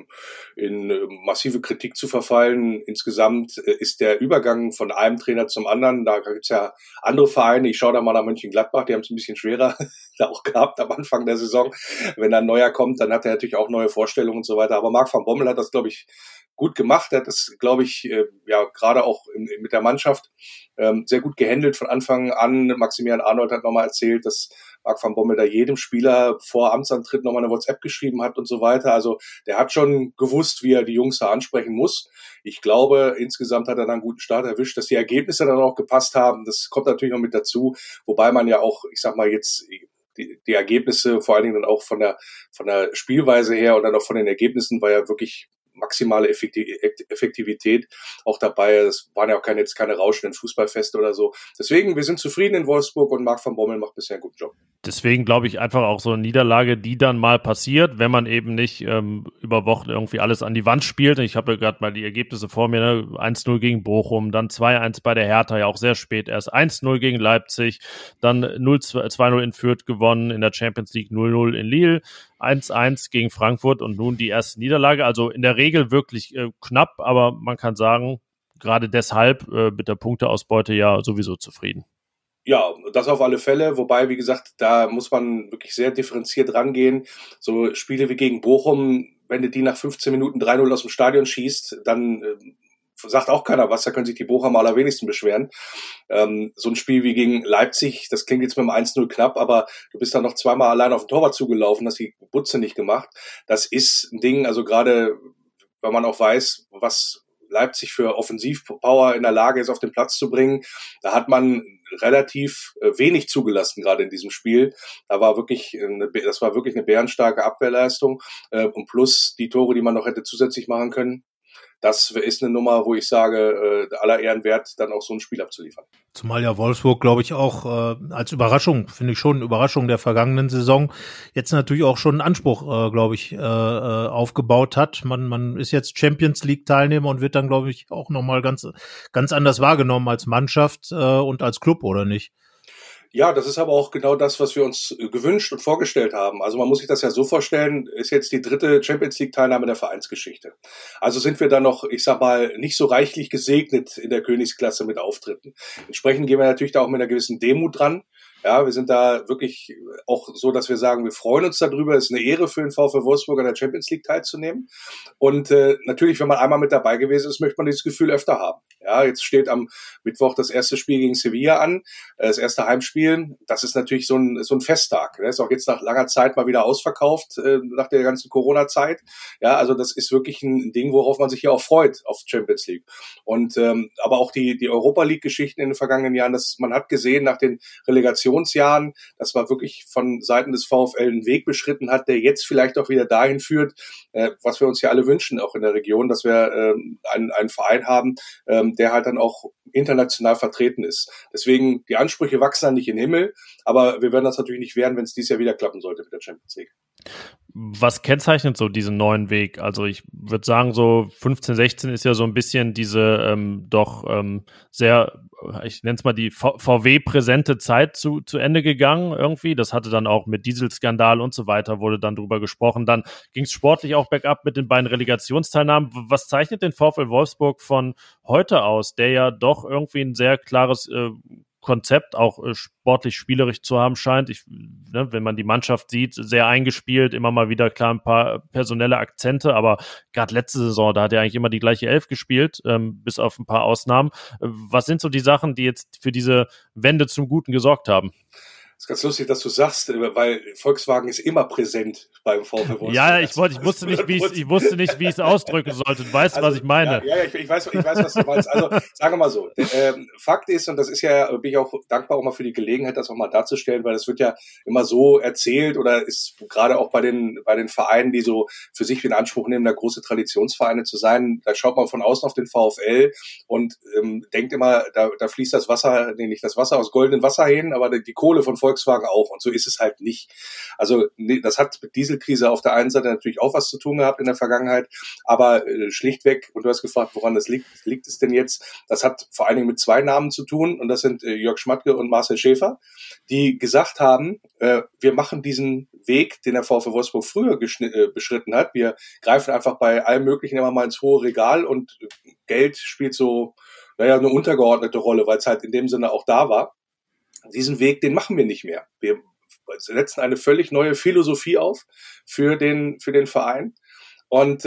in massive Kritik zu verfallen. Insgesamt ist der Übergang von einem Trainer zum anderen, da gibt's ja andere Vereine, ich schaue da mal nach Mönchengladbach, die haben es ein bisschen schwerer da auch gehabt am Anfang der Saison. Wenn dann ein neuer kommt, dann hat er natürlich auch neue Vorstellungen und so weiter. Aber Marc van Bommel hat das, glaube ich, gut gemacht. Er hat das, glaube ich, gerade auch mit der Mannschaft sehr gut gehandelt von Anfang an. Maximilian Arnold hat nochmal erzählt, dass Marc van Bommel da jedem Spieler vor Amtsantritt nochmal eine WhatsApp geschrieben hat und so weiter. Also der hat schon gewusst, wie er die Jungs da ansprechen muss. Ich glaube, insgesamt hat er dann einen guten Start erwischt, dass die Ergebnisse dann auch gepasst haben. Das kommt natürlich noch mit dazu, wobei man ja auch, ich sag mal jetzt, die Ergebnisse, vor allen Dingen dann auch von der Spielweise her und dann auch von den Ergebnissen war ja wirklich maximale Effektivität auch dabei. Das waren ja auch keine rauschenden Fußballfeste oder so. Deswegen, wir sind zufrieden in Wolfsburg und Marc van Bommel macht bisher einen guten Job. Deswegen glaube ich einfach auch so eine Niederlage, die dann mal passiert, wenn man eben nicht über Wochen irgendwie alles an die Wand spielt. Ich habe ja gerade mal die Ergebnisse vor mir, ne? 1-0 gegen Bochum, dann 2-1 bei der Hertha, ja auch sehr spät erst, 1-0 gegen Leipzig, dann 2-0 in Fürth gewonnen, in der Champions League 0-0 in Lille, 1-1 gegen Frankfurt und nun die erste Niederlage. Also in der Regel wirklich knapp, aber man kann sagen, gerade deshalb mit der Punkteausbeute ja sowieso zufrieden. Ja, das auf alle Fälle. Wobei, wie gesagt, da muss man wirklich sehr differenziert rangehen. So Spiele wie gegen Bochum, wenn du die nach 15 Minuten 3-0 aus dem Stadion schießt, dann sagt auch keiner was. Da können sich die Bochumer am allerwenigsten beschweren. So ein Spiel wie gegen Leipzig, das klingt jetzt mit dem 1-0 knapp, aber du bist dann noch zweimal allein auf den Torwart zugelaufen, hast die Butze nicht gemacht. Das ist ein Ding, also gerade, wenn man auch weiß, was Leipzig für Offensivpower in der Lage ist, auf den Platz zu bringen. Da hat man relativ wenig zugelassen, gerade in diesem Spiel. Das war wirklich eine bärenstarke Abwehrleistung. Und plus die Tore, die man noch hätte zusätzlich machen können. Das ist eine Nummer, wo ich sage, aller Ehren wert, dann auch so ein Spiel abzuliefern. Zumal ja Wolfsburg, glaube ich, auch als Überraschung, finde ich schon, Überraschung der vergangenen Saison, jetzt natürlich auch schon einen Anspruch, glaube ich, aufgebaut hat. Man ist jetzt Champions League Teilnehmer und wird dann, glaube ich, auch nochmal ganz anders wahrgenommen als Mannschaft und als Club, oder nicht? Ja, das ist aber auch genau das, was wir uns gewünscht und vorgestellt haben. Also man muss sich das ja so vorstellen, ist jetzt die 3. Champions-League-Teilnahme der Vereinsgeschichte. Also sind wir dann noch, ich sag mal, nicht so reichlich gesegnet in der Königsklasse mit Auftritten. Entsprechend gehen wir natürlich da auch mit einer gewissen Demut dran. Ja, wir sind da wirklich auch so, dass wir sagen, wir freuen uns darüber. Es ist eine Ehre für den VfL Wolfsburg an der Champions League teilzunehmen. Und natürlich, wenn man einmal mit dabei gewesen ist, möchte man dieses Gefühl öfter haben. Ja, jetzt steht am Mittwoch das erste Spiel gegen Sevilla an, das erste Heimspiel. Das ist natürlich so ein Festtag. Das ist auch jetzt nach langer Zeit mal wieder ausverkauft, nach der ganzen Corona-Zeit. Ja, also das ist wirklich ein Ding, worauf man sich ja auch freut, auf Champions League. Und aber auch die Europa League-Geschichten in den vergangenen Jahren, man hat gesehen nach den Relegationsjahren, dass man wirklich von Seiten des VfL einen Weg beschritten hat, der jetzt vielleicht auch wieder dahin führt, was wir uns ja alle wünschen, auch in der Region, dass wir einen Verein haben, der halt dann auch international vertreten ist. Deswegen, die Ansprüche wachsen dann nicht in den Himmel, aber wir werden das natürlich nicht werden, wenn es dieses Jahr wieder klappen sollte mit der Champions League. Was kennzeichnet so diesen neuen Weg? Also ich würde sagen, so 15, 16 ist ja so ein bisschen diese sehr, ich nenne es mal die VW-präsente Zeit zu Ende gegangen irgendwie. Das hatte dann auch mit Dieselskandal und so weiter, wurde dann drüber gesprochen. Dann ging es sportlich auch bergab mit den beiden Relegationsteilnahmen. Was zeichnet den VfL Wolfsburg von heute aus, der ja doch irgendwie ein sehr klares Konzept auch sportlich spielerisch zu haben scheint. Wenn man die Mannschaft sieht, sehr eingespielt, immer mal wieder klar ein paar personelle Akzente, aber gerade letzte Saison, da hat er eigentlich immer die gleiche Elf gespielt, bis auf ein paar Ausnahmen. Was sind so die Sachen, die jetzt für diese Wende zum Guten gesorgt haben? Das ist ganz lustig, dass du sagst, weil Volkswagen ist immer präsent beim VfL Wolfsburg. Ja, ich wusste nicht, wie ich es ausdrücken sollte. Du weißt, was ich meine. Ja, ich weiß, was du meinst. Also, sagen wir mal so. Fakt ist, und das ist ja, bin ich auch dankbar auch mal für die Gelegenheit, das auch mal darzustellen, weil das wird ja immer so erzählt oder ist gerade auch bei den Vereinen, die so für sich in Anspruch nehmen, da große Traditionsvereine zu sein, da schaut man von außen auf den VfL und denkt immer, da fließt das Wasser, nicht das Wasser aus goldenen Wasserhähnen, aber die Kohle von Volkswagen auch. Und so ist es halt nicht. Also das hat mit Dieselkrise auf der einen Seite natürlich auch was zu tun gehabt in der Vergangenheit, aber schlichtweg, und du hast gefragt, woran das liegt es denn jetzt? Das hat vor allen Dingen mit zwei Namen zu tun und das sind Jörg Schmatke und Marcel Schäfer, die gesagt haben, wir machen diesen Weg, den der VfL Wolfsburg früher beschritten hat. Wir greifen einfach bei allem Möglichen immer mal ins hohe Regal und Geld spielt so, eine untergeordnete Rolle, weil es halt in dem Sinne auch da war. Diesen Weg, den machen wir nicht mehr. Wir setzen eine völlig neue Philosophie auf für den Verein. Und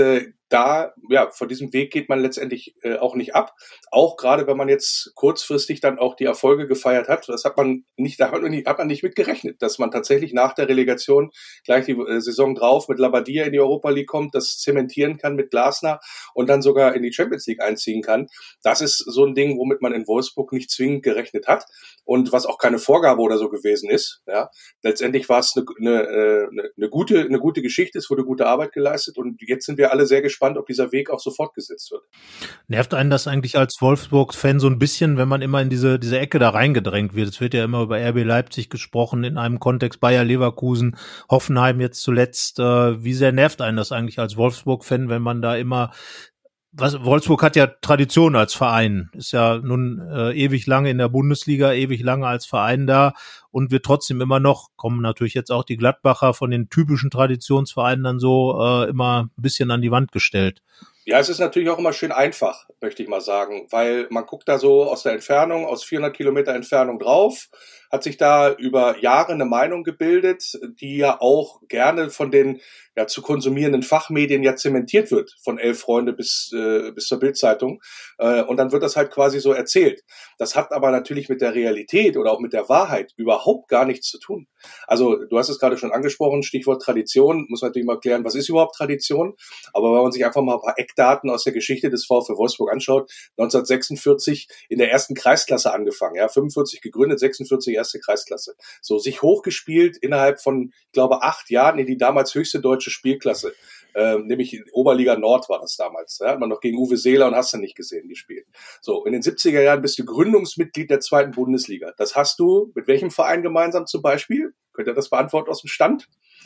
von diesem Weg geht man letztendlich auch nicht ab. Auch gerade, wenn man jetzt kurzfristig dann auch die Erfolge gefeiert hat, da hat man nicht mit gerechnet, dass man tatsächlich nach der Relegation gleich die Saison drauf mit Labadia in die Europa League kommt, das zementieren kann mit Glasner und dann sogar in die Champions League einziehen kann. Das ist so ein Ding, womit man in Wolfsburg nicht zwingend gerechnet hat und was auch keine Vorgabe oder so gewesen ist. Ja, letztendlich war es eine gute Geschichte, es wurde gute Arbeit geleistet und jetzt sind wir alle sehr gespannt, ob dieser Weg auch so fortgesetzt wird. Nervt einen das eigentlich als Wolfsburg-Fan so ein bisschen, wenn man immer in diese Ecke da reingedrängt wird? Es wird ja immer über RB Leipzig gesprochen, in einem Kontext Bayer Leverkusen, Hoffenheim jetzt zuletzt. Wie sehr nervt einen das eigentlich als Wolfsburg-Fan, wenn man da immer Wolfsburg hat ja Tradition als Verein, ist ja nun ewig lange in der Bundesliga, ewig lange als Verein da und wird trotzdem immer noch, kommen natürlich jetzt auch die Gladbacher von den typischen Traditionsvereinen dann so immer ein bisschen an die Wand gestellt. Ja, es ist natürlich auch immer schön einfach, möchte ich mal sagen, weil man guckt da so aus der Entfernung, aus 400 Kilometer Entfernung drauf, hat sich da über Jahre eine Meinung gebildet, die ja auch gerne von den zu konsumierenden Fachmedien ja zementiert wird, von 11 Freunde bis zur Bild-Zeitung. Und dann wird das halt quasi so erzählt. Das hat aber natürlich mit der Realität oder auch mit der Wahrheit überhaupt gar nichts zu tun. Also du hast es gerade schon angesprochen, Stichwort Tradition, muss man natürlich mal klären, was ist überhaupt Tradition? Aber wenn man sich einfach mal ein paar Eckdaten aus der Geschichte des VfL Wolfsburg anschaut, 1946 in der ersten Kreisklasse angefangen, 45 gegründet, 46 erste Kreisklasse. So sich hochgespielt innerhalb von, ich glaube, 8 Jahren in die damals höchste deutsche Spielklasse. Nämlich Oberliga Nord war das damals. Da hat man noch gegen Uwe Seeler und hast du nicht gesehen gespielt. So, in den 70er Jahren bist du Gründungsmitglied der 2. Bundesliga. Das hast du mit welchem Verein gemeinsam zum Beispiel? Könnt ihr das beantworten aus dem Stand?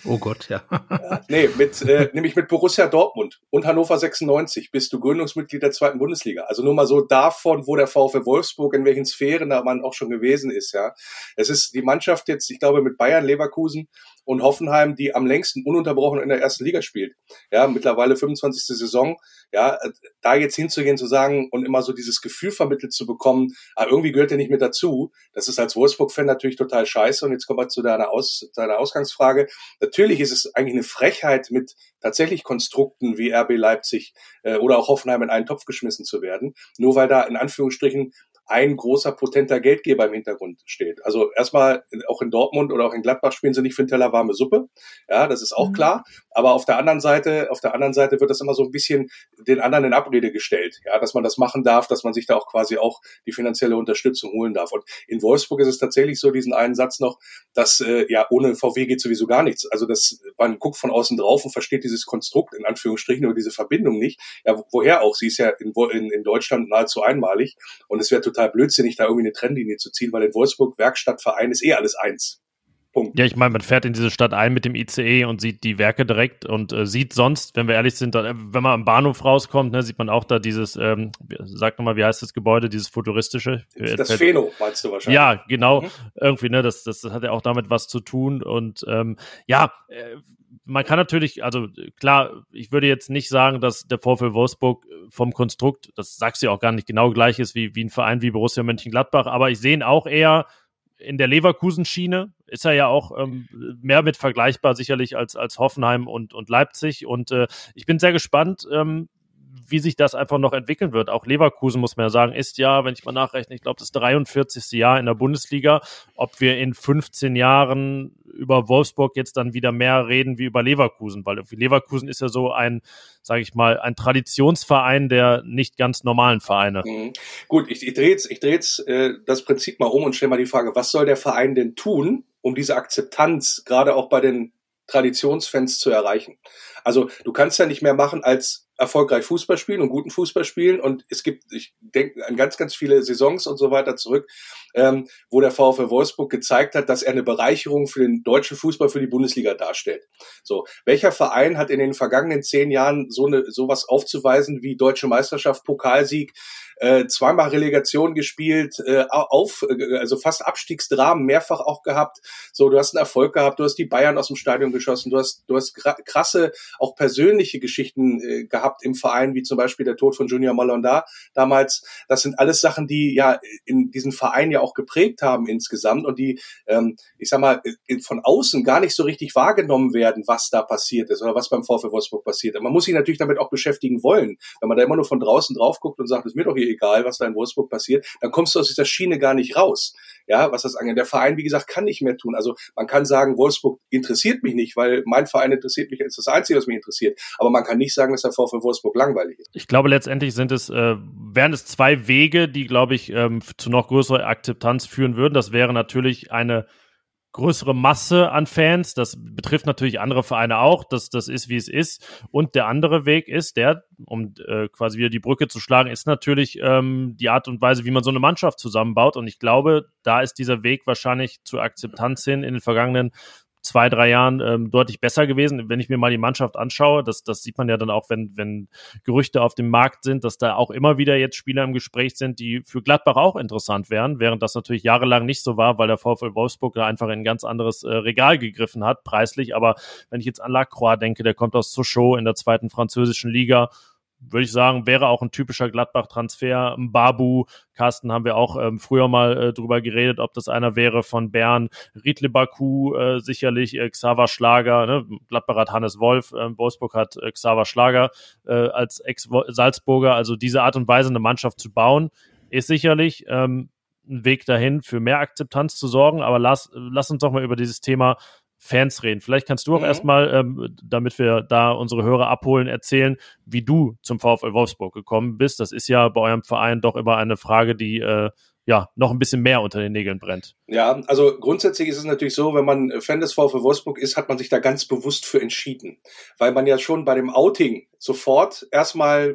Oh Gott, ja. Nämlich mit Borussia Dortmund und Hannover 96 bist du Gründungsmitglied der 2. Bundesliga. Also nur mal so davon, wo der VfL Wolfsburg, in welchen Sphären da man auch schon gewesen ist, ja. Es ist die Mannschaft jetzt, ich glaube, mit Bayern, Leverkusen und Hoffenheim, die am längsten ununterbrochen in der ersten Liga spielt. Ja, mittlerweile 25. Saison. Ja, da jetzt hinzugehen, zu sagen und immer so dieses Gefühl vermittelt zu bekommen, irgendwie gehört der nicht mit dazu. Das ist als Wolfsburg-Fan natürlich total scheiße. Und jetzt kommen wir zu deiner Ausgangsfrage. Natürlich ist es eigentlich eine Frechheit, mit tatsächlich Konstrukten wie RB Leipzig oder auch Hoffenheim in einen Topf geschmissen zu werden. Nur weil da in Anführungsstrichen ein großer, potenter Geldgeber im Hintergrund steht. Also erstmal, auch in Dortmund oder auch in Gladbach spielen sie nicht für einen Teller warme Suppe. Ja, das ist auch klar. Aber auf der anderen Seite wird das immer so ein bisschen den anderen in Abrede gestellt. Ja, dass man das machen darf, dass man sich da auch quasi auch die finanzielle Unterstützung holen darf. Und in Wolfsburg ist es tatsächlich so, diesen einen Satz noch, dass, ohne VW geht sowieso gar nichts. Also, man guckt von außen drauf und versteht dieses Konstrukt, in Anführungsstrichen, oder diese Verbindung nicht. Ja, woher auch? Sie ist ja in Deutschland nahezu einmalig. Und es wäre total blödsinnig, da irgendwie eine Trennlinie zu ziehen, weil in Wolfsburg Werkstatt, Verein ist alles eins. Punkt. Ja, ich meine, man fährt in diese Stadt ein mit dem ICE und sieht die Werke direkt und sieht sonst, wenn wir ehrlich sind, wenn man am Bahnhof rauskommt, ne, sieht man auch da dieses, sag nochmal, wie heißt das Gebäude, dieses futuristische? Das Phäno, meinst du wahrscheinlich? Ja, genau, irgendwie, ne, das hat ja auch damit was zu tun und man kann natürlich, also klar, ich würde jetzt nicht sagen, dass der VfL Wolfsburg vom Konstrukt, das sagst du ja auch gar nicht genau gleich ist wie ein Verein wie Borussia Mönchengladbach, aber ich sehe ihn auch eher in der Leverkusen-Schiene, ist er ja auch mehr mit vergleichbar sicherlich als Hoffenheim und Leipzig und ich bin sehr gespannt, wie sich das einfach noch entwickeln wird. Auch Leverkusen, muss man ja sagen, ist ja, wenn ich mal nachrechne, ich glaube, das 43. Jahr in der Bundesliga. Ob wir in 15 Jahren über Wolfsburg jetzt dann wieder mehr reden wie über Leverkusen, weil irgendwie Leverkusen ist ja so ein, sage ich mal, ein Traditionsverein der nicht ganz normalen Vereine. Gut, ich drehe jetzt das Prinzip mal um und stelle mal die Frage, was soll der Verein denn tun, um diese Akzeptanz gerade auch bei den Traditionsfans zu erreichen? Also du kannst ja nicht mehr machen als erfolgreich Fußball spielen und guten Fußball spielen und es gibt, ich denke an ganz, ganz viele Saisons und so weiter zurück, wo der VfL Wolfsburg gezeigt hat, dass er eine Bereicherung für den deutschen Fußball, für die Bundesliga darstellt. So, welcher Verein hat in den vergangenen 10 Jahren sowas aufzuweisen wie Deutsche Meisterschaft, Pokalsieg, zweimal Relegation gespielt, also fast Abstiegsdramen mehrfach auch gehabt. So, du hast einen Erfolg gehabt, du hast die Bayern aus dem Stadion geschossen, du hast krasse, auch persönliche Geschichten gehabt im Verein, wie zum Beispiel der Tod von Junior Malonda damals. Das sind alles Sachen, die ja in diesen Verein ja auch geprägt haben insgesamt und die, ich sag mal, von außen gar nicht so richtig wahrgenommen werden, was da passiert ist oder was beim VfL Wolfsburg passiert. Man muss sich natürlich damit auch beschäftigen wollen. Wenn man da immer nur von draußen drauf guckt und sagt, ist mir doch hier egal, was da in Wolfsburg passiert, dann kommst du aus dieser Schiene gar nicht raus. Ja, was das angeht. Der Verein, wie gesagt, kann nicht mehr tun. Also man kann sagen, Wolfsburg interessiert mich nicht, weil mein Verein interessiert mich, ist das Einzige, was mich interessiert. Aber man kann nicht sagen, dass der VfL Wolfsburg langweilig ist. Ich glaube, letztendlich wären es 2 Wege, die, glaube ich, zu noch größerer Akzeptanz führen würden. Das wäre natürlich eine größere Masse an Fans. Das betrifft natürlich andere Vereine auch. Das ist, wie es ist. Und der andere Weg ist um quasi wieder die Brücke zu schlagen, ist natürlich die Art und Weise, wie man so eine Mannschaft zusammenbaut. Und ich glaube, da ist dieser Weg wahrscheinlich zur Akzeptanz hin in den vergangenen 2-3 Jahren deutlich besser gewesen. Wenn ich mir mal die Mannschaft anschaue, das sieht man ja dann auch, wenn Gerüchte auf dem Markt sind, dass da auch immer wieder jetzt Spieler im Gespräch sind, die für Gladbach auch interessant wären, während das natürlich jahrelang nicht so war, weil der VfL Wolfsburg da einfach in ein ganz anderes Regal gegriffen hat, preislich. Aber wenn ich jetzt an Lacroix denke, der kommt aus Sochaux in der 2. französischen Liga, würde ich sagen, wäre auch ein typischer Gladbach-Transfer. Mbabu, Carsten, haben wir auch früher mal drüber geredet, ob das einer wäre von Bern. Riedle Baku, sicherlich Xaver Schlager, ne? Gladbach hat Hannes Wolf, Wolfsburg hat Xaver Schlager als Ex-Salzburger. Also diese Art und Weise, eine Mannschaft zu bauen, ist sicherlich ein Weg dahin, für mehr Akzeptanz zu sorgen. Aber lass uns doch mal über dieses Thema Fans reden. Vielleicht kannst du auch erstmal, damit wir da unsere Hörer abholen, erzählen, wie du zum VfL Wolfsburg gekommen bist. Das ist ja bei eurem Verein doch immer eine Frage, die noch ein bisschen mehr unter den Nägeln brennt. Ja, also grundsätzlich ist es natürlich so, wenn man Fan des VfL Wolfsburg ist, hat man sich da ganz bewusst für entschieden. Weil man ja schon bei dem Outing sofort erstmal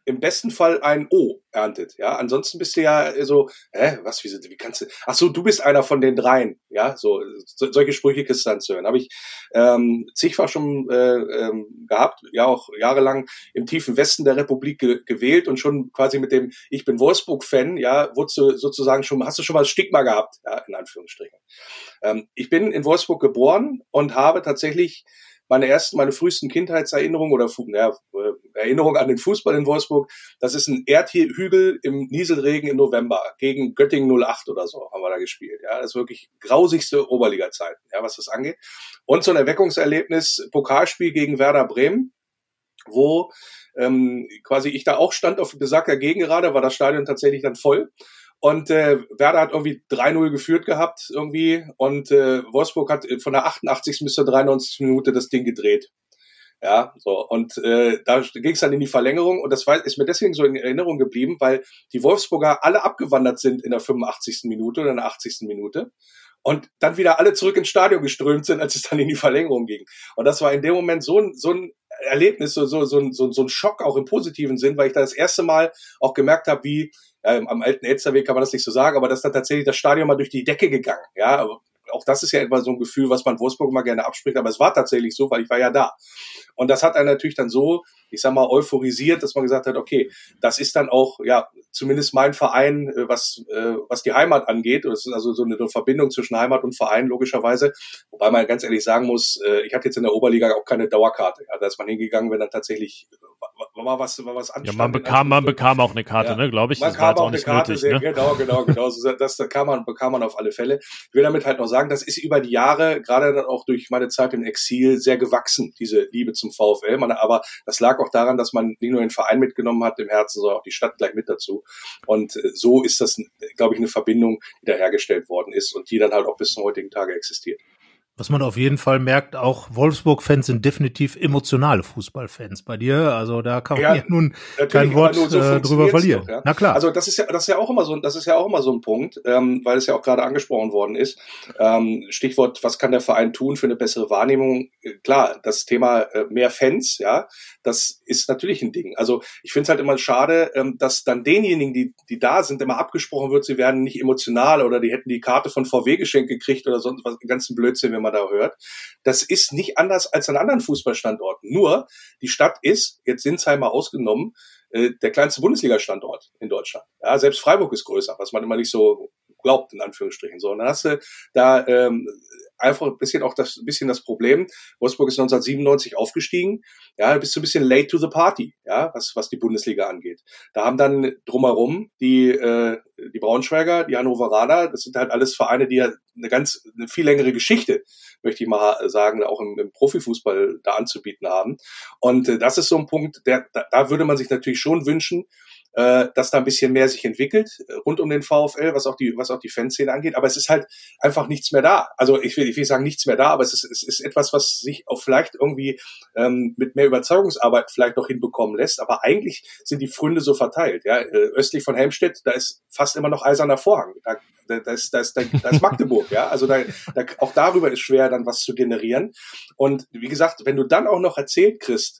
im besten Fall ein O erntet, ja. Ansonsten bist du ja so, wie kannst du, ach so, du bist einer von den dreien, ja, solche Sprüche kriegst du dann zu hören. Habe ich zigfach schon gehabt, ja auch jahrelang im tiefen Westen der Republik gewählt und schon quasi mit dem Ich bin Wolfsburg-Fan, ja, wurdest du sozusagen hast du schon mal das Stigma gehabt, ja, in Anführungsstrichen. Ich bin in Wolfsburg geboren und habe tatsächlich meine frühesten Kindheitserinnerungen oder Erinnerungen an den Fußball in Wolfsburg, das ist ein Erdhügel im Nieselregen im November gegen Göttingen 08 oder so haben wir da gespielt. Ja, das ist wirklich grausigste Oberliga-Zeiten, ja, was das angeht. Und so ein Erweckungserlebnis, Pokalspiel gegen Werder Bremen, wo quasi ich da auch stand auf besagter Gegengerade, war das Stadion tatsächlich dann voll. Und Werder hat irgendwie 3-0 geführt gehabt irgendwie und Wolfsburg hat von der 88. bis zur 93. Minute das Ding gedreht. Ja, so, und da ging es dann in die Verlängerung und das ist mir deswegen so in Erinnerung geblieben, weil die Wolfsburger alle abgewandert sind in der 85. Minute oder in der 80. Minute und dann wieder alle zurück ins Stadion geströmt sind, als es dann in die Verlängerung ging. Und das war in dem Moment so ein Erlebnis, so ein Schock auch im positiven Sinn, weil ich da das erste Mal auch gemerkt habe, wie am alten Elsterweg kann man das nicht so sagen, aber das ist dann tatsächlich das Stadion mal durch die Decke gegangen. Ja, auch das ist ja etwa so ein Gefühl, was man Wolfsburg mal gerne abspricht, aber es war tatsächlich so, weil ich war ja da. Und das hat einen natürlich dann so, ich sag mal, euphorisiert, dass man gesagt hat, okay, das ist dann auch, ja, zumindest mein Verein, was die Heimat angeht. Das ist also so eine Verbindung zwischen Heimat und Verein, logischerweise. Wobei man ganz ehrlich sagen muss, ich hatte jetzt in der Oberliga auch keine Dauerkarte. Ja, da ist man hingegangen, wenn dann tatsächlich war was anstand. Ja, man bekam auch eine Karte, ja, ne, glaube ich. Das war jetzt auch nicht nötig. Ne? Genau. Das bekam man auf alle Fälle. Ich will damit halt noch sagen, das ist über die Jahre, gerade dann auch durch meine Zeit im Exil, sehr gewachsen, diese Liebe zum VfL. Aber das lag auch daran, dass man nicht nur den Verein mitgenommen hat im Herzen, sondern auch die Stadt gleich mit dazu. Und so ist das, glaube ich, eine Verbindung, die da hergestellt worden ist und die dann halt auch bis zum heutigen Tage existiert. Was man auf jeden Fall merkt, auch Wolfsburg-Fans sind definitiv emotionale Fußballfans bei dir. Also da kann man ja nun kein Wort so drüber verlieren. Doch, ja. Na klar. Also das ist ja auch immer so ein Punkt, weil es ja auch gerade angesprochen worden ist. Stichwort, was kann der Verein tun für eine bessere Wahrnehmung? Klar, das Thema mehr Fans, ja, das ist natürlich ein Ding. Also ich finde es halt immer schade, dass dann denjenigen, die da sind, immer abgesprochen wird, sie werden nicht emotional oder die hätten die Karte von VW geschenkt gekriegt oder sonst was, ganzen Blödsinn, wenn man da hört. Das ist nicht anders als an anderen Fußballstandorten. Nur, die Stadt ist, jetzt Sinsheim mal ausgenommen, der kleinste Bundesliga-Standort in Deutschland. Ja, selbst Freiburg ist größer, was man immer nicht so glaubt, in Anführungsstrichen. So, und dann hast du da einfach ein bisschen das Problem. Wolfsburg ist 1997 aufgestiegen. Ja, bist du ein bisschen late to the party, ja, was die Bundesliga angeht. Da haben dann drumherum die Braunschweiger, die Hannoveraner, das sind halt alles Vereine, die ja eine viel längere Geschichte, möchte ich mal sagen, auch im Profifußball da anzubieten haben. Und das ist so ein Punkt, da würde man sich natürlich schon wünschen, dass da ein bisschen mehr sich entwickelt rund um den VfL, was auch die Fanszene angeht. Aber es ist halt einfach nichts mehr da. Also ich will sagen nichts mehr da, aber es ist etwas, was sich auch vielleicht irgendwie mit mehr Überzeugungsarbeit vielleicht noch hinbekommen lässt. Aber eigentlich sind die Pfründe so verteilt. Ja, östlich von Helmstedt, da ist fast immer noch eiserner Vorhang. Da ist Magdeburg. Ja, also auch darüber ist schwer, dann was zu generieren. Und wie gesagt, wenn du dann auch noch erzählt kriegst,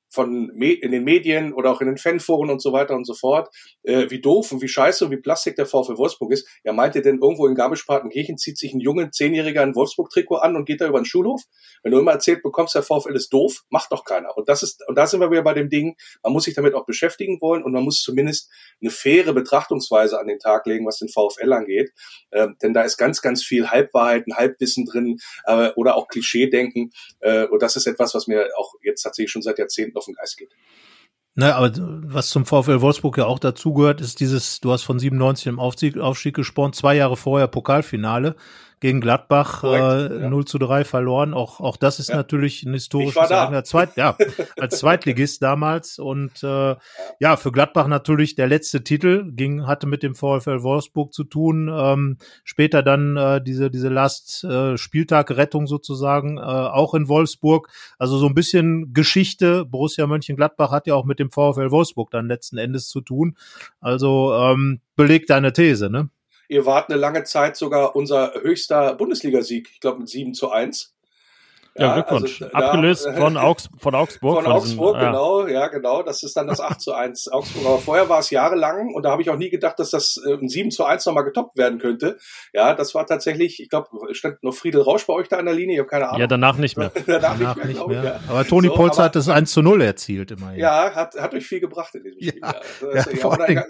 in den Medien oder auch in den Fanforen und so weiter und so fort, wie doof und wie scheiße und wie Plastik der VfL Wolfsburg ist. Ja, meint ihr denn irgendwo in Garmisch-Partenkirchen zieht sich ein Junge, 10-Jähriger ein Wolfsburg-Trikot an und geht da über den Schulhof? Wenn du immer erzählt bekommst, der VfL ist doof, macht doch keiner. Und da sind wir wieder bei dem Ding, man muss sich damit auch beschäftigen wollen und man muss zumindest eine faire Betrachtungsweise an den Tag legen, was den VfL angeht. Denn da ist ganz, ganz viel Halbwahrheiten, Halbwissen drin, oder auch Klischee-Denken. Und das ist etwas, was mir auch jetzt tatsächlich schon seit Jahrzehnten auf den Geist geht. Na, aber was zum VfL Wolfsburg ja auch dazugehört, ist du hast von 97 im Aufstieg gesprochen, 2 Jahre vorher Pokalfinale gegen Gladbach, 0-3 verloren. Auch das ist natürlich ein historisches Ereignis. Als Zweitligist damals. Und für Gladbach natürlich der letzte Titel, hatte mit dem VfL Wolfsburg zu tun. Später dann diese Last-Spieltag-Rettung sozusagen, auch in Wolfsburg. Also so ein bisschen Geschichte. Borussia Mönchengladbach hat ja auch mit dem VfL Wolfsburg dann letzten Endes zu tun. Also belegt deine These, ne? Ihr wart eine lange Zeit sogar unser höchster Bundesligasieg, ich glaube mit 7-1. Ja, Glückwunsch. Also, abgelöst von Augsburg. Von Augsburg, genau. Ja, genau. Das ist dann das 8:1 Augsburg. Aber vorher war es jahrelang und da habe ich auch nie gedacht, dass das ein 7:1 nochmal getoppt werden könnte. Ja, das war tatsächlich, ich glaube, stand noch Friedel Rausch bei euch da in der Linie? Ich habe keine Ahnung. Ja, danach nicht mehr. danach nicht mehr. Ja. Aber Toni Polster hat das 1:0 erzielt immerhin. Ja, hat euch viel gebracht in diesem Spiel. Ja, vor allem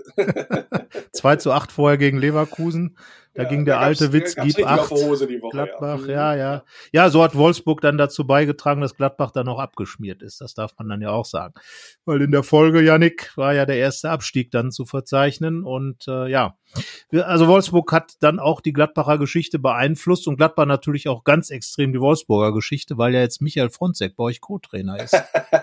2:8 vorher gegen Leverkusen. Da ging der alte Witz, gib 8, Gladbach, ja. Ja, so hat Wolfsburg dann dazu beigetragen, dass Gladbach dann auch abgeschmiert ist. Das darf man dann ja auch sagen. Weil in der Folge, Yannick, war ja der erste Abstieg dann zu verzeichnen. Und also Wolfsburg hat dann auch die Gladbacher Geschichte beeinflusst und Gladbach natürlich auch ganz extrem die Wolfsburger Geschichte, weil ja jetzt Michael Fronzek bei euch Co-Trainer ist.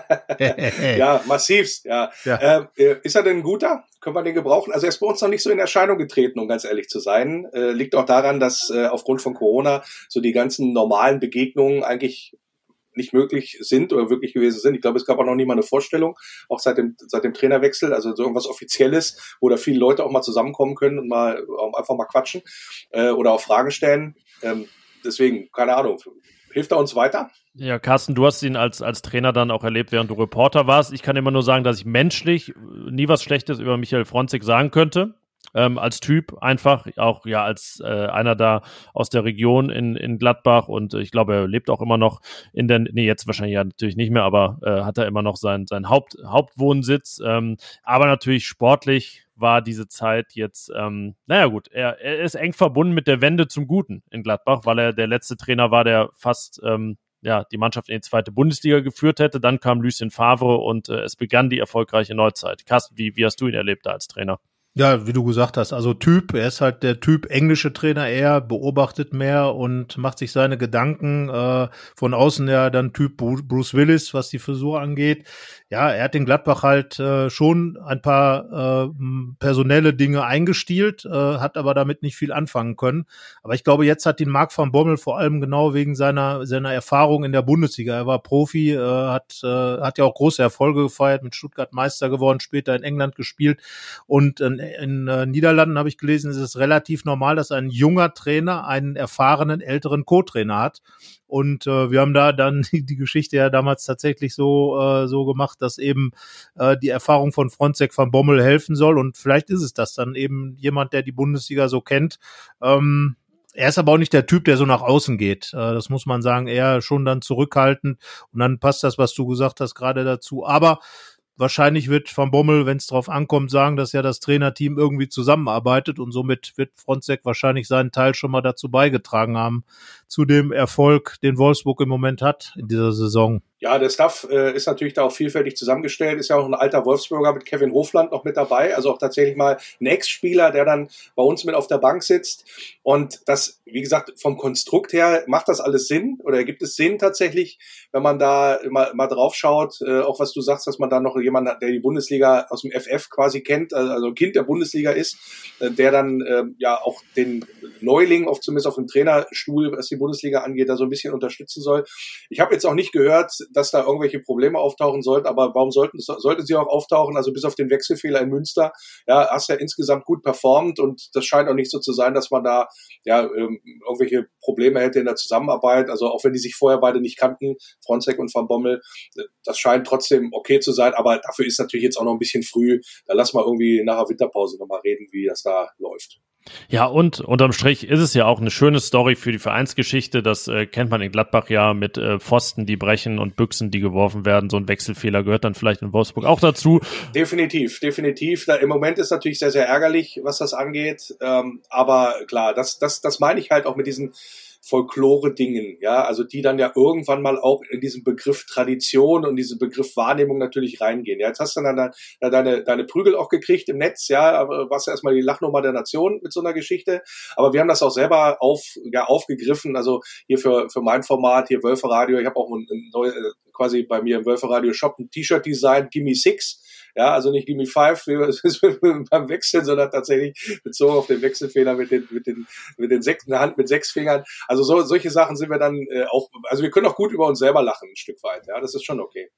Ja, massivst, ja. Ist er denn ein guter? Können wir den gebrauchen? Also er ist bei uns noch nicht so in Erscheinung getreten, um ganz ehrlich zu sein. Liegt auch daran, dass aufgrund von Corona so die ganzen normalen Begegnungen eigentlich nicht möglich sind oder wirklich gewesen sind. Ich glaube, es gab auch noch nie mal eine Vorstellung, auch seit dem Trainerwechsel, also so irgendwas Offizielles, wo da viele Leute auch mal zusammenkommen können und mal einfach mal quatschen oder auch Fragen stellen. Deswegen, keine Ahnung, hilft er uns weiter? Ja, Carsten, du hast ihn als Trainer dann auch erlebt, während du Reporter warst. Ich kann immer nur sagen, dass ich menschlich nie was Schlechtes über Michael Fronzek sagen könnte. Als Typ einfach, auch ja als einer da aus der Region in Gladbach und ich glaube, er lebt auch immer noch jetzt wahrscheinlich ja natürlich nicht mehr, aber hat er immer noch seinen Hauptwohnsitz. Aber natürlich sportlich war diese Zeit jetzt, naja gut, er ist eng verbunden mit der Wende zum Guten in Gladbach, weil er der letzte Trainer war, der fast die Mannschaft in die 2. Bundesliga geführt hätte. Dann kam Lucien Favre und es begann die erfolgreiche Neuzeit. Carsten, wie hast du ihn erlebt da als Trainer? Ja, wie du gesagt hast, also er ist halt der Typ englische Trainer, er beobachtet mehr und macht sich seine Gedanken, von außen ja dann Typ Bruce Willis, was die Frisur angeht. Ja, er hat in Gladbach halt schon ein paar personelle Dinge eingestielt, hat aber damit nicht viel anfangen können. Aber ich glaube, jetzt hat ihn Marc van Bommel vor allem genau wegen seiner Erfahrung in der Bundesliga. Er war Profi, hat ja auch große Erfolge gefeiert, mit Stuttgart Meister geworden, später in England gespielt und in Niederlanden habe ich gelesen, ist es relativ normal, dass ein junger Trainer einen erfahrenen, älteren Co-Trainer hat. Und wir haben da dann die Geschichte ja damals tatsächlich so gemacht, dass eben die Erfahrung von Fronzek van Bommel helfen soll. Und vielleicht ist es das dann eben jemand, der die Bundesliga so kennt. Er ist aber auch nicht der Typ, der so nach außen geht. Das muss man sagen, eher schon dann zurückhaltend. Und dann passt das, was du gesagt hast, gerade dazu. Aber wahrscheinlich wird Van Bommel, wenn es drauf ankommt, sagen, dass ja das Trainerteam irgendwie zusammenarbeitet und somit wird Fronzek wahrscheinlich seinen Teil schon mal dazu beigetragen haben, zu dem Erfolg, den Wolfsburg im Moment hat in dieser Saison. Ja, der Staff ist natürlich da auch vielfältig zusammengestellt, ist ja auch ein alter Wolfsburger mit Kevin Hofland noch mit dabei, also auch tatsächlich mal ein Ex-Spieler, der dann bei uns mit auf der Bank sitzt und das, wie gesagt, vom Konstrukt her macht das alles Sinn oder gibt es Sinn tatsächlich, wenn man da mal drauf schaut, auch was du sagst, dass man da noch jemanden hat, der die Bundesliga aus dem FF quasi kennt, also Kind der Bundesliga ist, der dann ja auch den Neuling, zumindest auf dem Trainerstuhl, was die Bundesliga angeht, da so ein bisschen unterstützen soll. Ich habe jetzt auch nicht gehört, dass da irgendwelche Probleme auftauchen sollten, aber warum sollten sie auch auftauchen? Also bis auf den Wechselfehler in Münster, ja, hast ja insgesamt gut performt und das scheint auch nicht so zu sein, dass man da ja irgendwelche Probleme hätte in der Zusammenarbeit. Also auch wenn die sich vorher beide nicht kannten, Fronzek und Van Bommel, das scheint trotzdem okay zu sein, aber dafür ist natürlich jetzt auch noch ein bisschen früh. Da lass mal irgendwie nach der Winterpause nochmal reden, wie das da läuft. Ja, und unterm Strich ist es ja auch eine schöne Story für die Vereinsgeschichte. Das kennt man in Gladbach ja mit Pfosten, die brechen und Büchsen, die geworfen werden. So ein Wechselfehler gehört dann vielleicht in Wolfsburg auch dazu. Definitiv. Da, im Moment ist natürlich sehr, sehr ärgerlich, was das angeht. Aber klar, das meine ich halt auch mit diesen Folklore-Dingen, ja, also die dann ja irgendwann mal auch in diesen Begriff Tradition und diesen Begriff Wahrnehmung natürlich reingehen. Ja, jetzt hast du dann deine Prügel auch gekriegt im Netz, ja, aber warst ja erstmal die Lachnummer der Nation mit so einer Geschichte, aber wir haben das auch selber aufgegriffen, also hier für mein Format, hier Wölferadio, ich habe auch quasi bei mir im Wölferadio Shop ein T-Shirt designt, Gimme 6. Ja, also nicht Gimme 5 beim Wechseln, sondern tatsächlich bezogen auf den Wechselfehler mit den Sechs in der Hand mit 6 Fingern. Also solche Sachen sind wir dann auch, also wir können auch gut über uns selber lachen, ein Stück weit. Ja, das ist schon okay.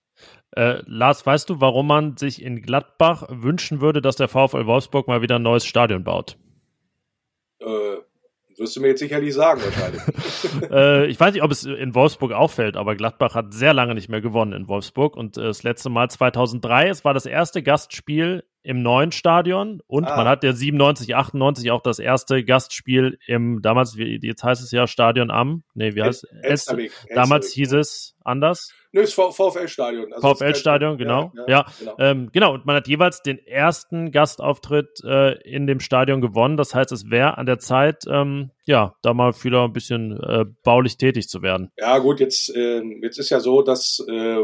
Lars, weißt du, warum man sich in Gladbach wünschen würde, dass der VfL Wolfsburg mal wieder ein neues Stadion baut? Wirst du mir jetzt sicherlich sagen, wahrscheinlich. Ich weiß nicht, ob es in Wolfsburg auffällt, aber Gladbach hat sehr lange nicht mehr gewonnen in Wolfsburg. Und das letzte Mal 2003, es war das erste Gastspiel im neuen Stadion. Und man hat ja 97, 98 auch das erste Gastspiel im, damals, jetzt heißt es ja Stadion am, wie heißt es? Damals hieß es anders. Nö, das VfL-Stadion. Also VfL-Stadion, genau. Ja, genau. Und man hat jeweils den ersten Gastauftritt in dem Stadion gewonnen. Das heißt, es wäre an der Zeit, da mal wieder ein bisschen baulich tätig zu werden. Ja, gut, jetzt ist ja so, dass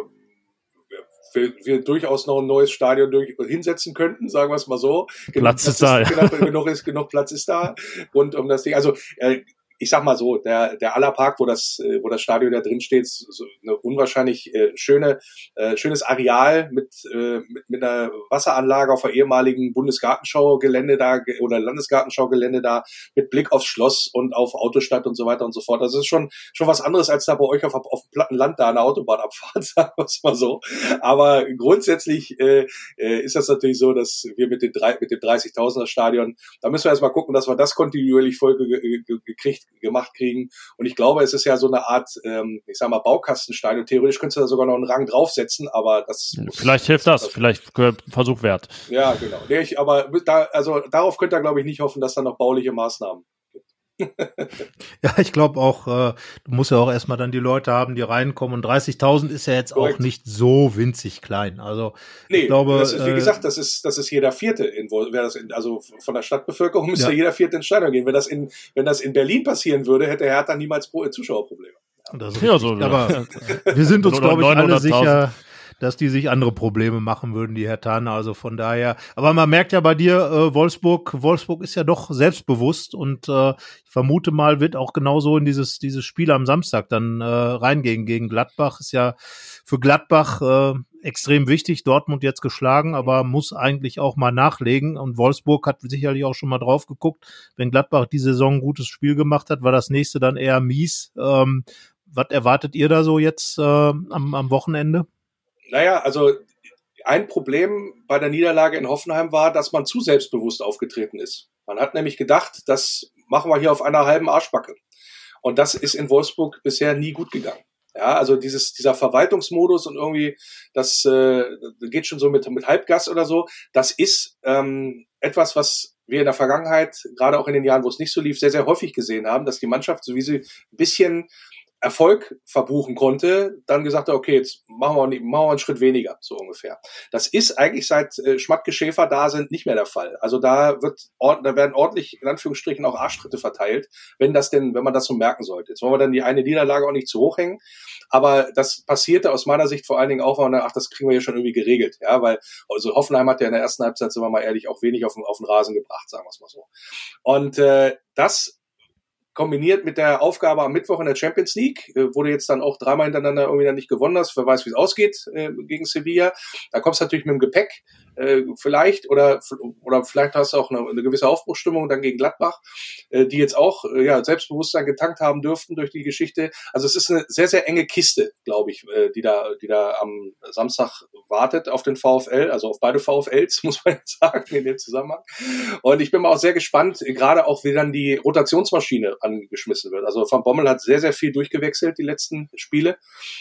wir durchaus noch ein neues Stadion hinsetzen könnten, sagen wir es mal so. Platz ist da. Genug Platz ist da. Und um das Ding, also ich sag mal so, der Allerpark, wo das Stadion da drin steht, so eine unwahrscheinlich schönes Areal mit einer Wasseranlage auf der ehemaligen Bundesgartenschaugelände da oder Landesgartenschaugelände da mit Blick aufs Schloss und auf Autostadt und so weiter und so fort. Das ist schon was anderes als da bei euch auf dem platten Land da eine Autobahnabfahrt, sagen wir es mal so. Aber grundsätzlich ist das natürlich so, dass wir mit dem 30.000er Stadion, da müssen wir erstmal gucken, dass wir das kontinuierlich voll gemacht kriegen. Und ich glaube, es ist ja so eine Art, ich sag mal, Baukastenstein. Und theoretisch könntest du da sogar noch einen Rang draufsetzen, aber das... Vielleicht hilft das, vielleicht Versuch wert. Ja, genau. Aber darauf könnt ihr, glaube ich, nicht hoffen, dass da noch bauliche Maßnahmen gibt. Ja, ich glaube auch, du musst ja auch erstmal dann die Leute haben, die reinkommen. Und 30.000 ist ja jetzt korrekt. Auch nicht so winzig klein. Also nee, ich glaube, das ist, wie gesagt, das ist jeder Vierte. Also von der Stadtbevölkerung müsste jeder Vierte ins Stadion gehen. Wenn das in Berlin passieren würde, hätte Hertha niemals Zuschauerprobleme. Das ist so. Aber wir sind uns, glaube ich, alle sicher, dass die sich andere Probleme machen würden, die Herthaner, also von daher. Aber man merkt ja bei dir, Wolfsburg ist ja doch selbstbewusst und ich vermute mal, wird auch genauso in dieses Spiel am Samstag dann reingehen gegen Gladbach. Ist ja für Gladbach extrem wichtig, Dortmund jetzt geschlagen, aber muss eigentlich auch mal nachlegen und Wolfsburg hat sicherlich auch schon mal drauf geguckt. Wenn Gladbach die Saison ein gutes Spiel gemacht hat, war das nächste dann eher mies. Was erwartet ihr da so jetzt am Wochenende? Naja, also ein Problem bei der Niederlage in Hoffenheim war, dass man zu selbstbewusst aufgetreten ist. Man hat nämlich gedacht, das machen wir hier auf einer halben Arschbacke. Und das ist in Wolfsburg bisher nie gut gegangen. Ja, also dieser Verwaltungsmodus und irgendwie, das geht schon so mit Halbgas oder so. Das ist etwas, was wir in der Vergangenheit, gerade auch in den Jahren, wo es nicht so lief, sehr, sehr häufig gesehen haben, dass die Mannschaft, so wie sie ein bisschen Erfolg verbuchen konnte, dann gesagt hat, okay, jetzt machen wir einen Schritt weniger, so ungefähr. Das ist eigentlich seit Schmatke, Schäfer da sind nicht mehr der Fall. Also da werden ordentlich, in Anführungsstrichen, auch Arschtritte verteilt, wenn man das so merken sollte. Jetzt wollen wir dann die eine Niederlage auch nicht zu hoch hängen, aber das passierte aus meiner Sicht vor allen Dingen auch, das kriegen wir ja schon irgendwie geregelt, ja, weil, also Hoffenheim hat ja in der ersten Halbzeit, sind wir mal ehrlich, auch wenig auf den Rasen gebracht, sagen wir es mal so. Und das kombiniert mit der Aufgabe am Mittwoch in der Champions League, wo du jetzt dann auch dreimal hintereinander irgendwie dann nicht gewonnen hast, wer weiß, wie es ausgeht gegen Sevilla. Da kommst du natürlich mit dem Gepäck vielleicht oder vielleicht hast du auch eine gewisse Aufbruchsstimmung dann gegen Gladbach, die jetzt auch Selbstbewusstsein getankt haben dürften durch die Geschichte. Also es ist eine sehr, sehr enge Kiste, glaube ich, die da am Samstag wartet auf den VfL, also auf beide VfLs, muss man jetzt sagen, in dem Zusammenhang. Und ich bin mal auch sehr gespannt, gerade auch, wie dann die Rotationsmaschine angeschmissen wird. Also Van Bommel hat sehr, sehr viel durchgewechselt, die letzten Spiele.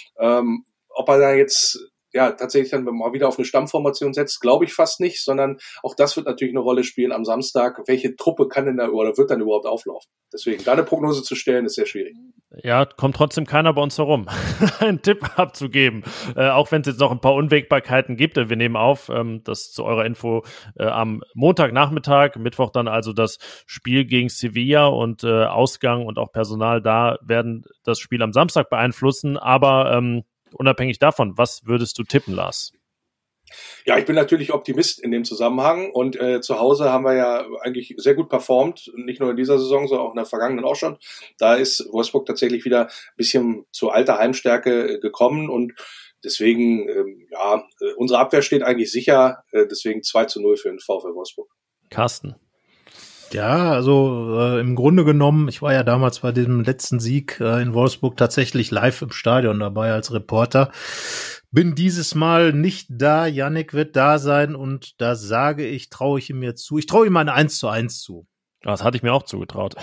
Ob er da jetzt tatsächlich dann mal wieder auf eine Stammformation setzt, glaube ich fast nicht, sondern auch das wird natürlich eine Rolle spielen am Samstag. Welche Truppe kann denn da oder wird dann überhaupt auflaufen? Deswegen, da eine Prognose zu stellen, ist sehr schwierig. Ja, kommt trotzdem keiner bei uns herum, einen Tipp abzugeben. Auch wenn es jetzt noch ein paar Unwägbarkeiten gibt. Wir nehmen auf, das zu eurer Info am Montagnachmittag, Mittwoch dann also das Spiel gegen Sevilla und Ausgang und auch Personal da werden das Spiel am Samstag beeinflussen. Aber unabhängig davon, was würdest du tippen, Lars? Ja, ich bin natürlich Optimist in dem Zusammenhang und zu Hause haben wir ja eigentlich sehr gut performt, nicht nur in dieser Saison, sondern auch in der vergangenen auch schon. Da ist Wolfsburg tatsächlich wieder ein bisschen zu alter Heimstärke gekommen und deswegen, unsere Abwehr steht eigentlich sicher, deswegen 2-0 für den VfL Wolfsburg. Carsten. Ja, also im Grunde genommen, ich war ja damals bei dem letzten Sieg in Wolfsburg tatsächlich live im Stadion dabei als Reporter. Bin dieses Mal nicht da, Yannick wird da sein und da traue ich ihm jetzt zu. Ich traue ihm eine 1:1 zu. Das hatte ich mir auch zugetraut.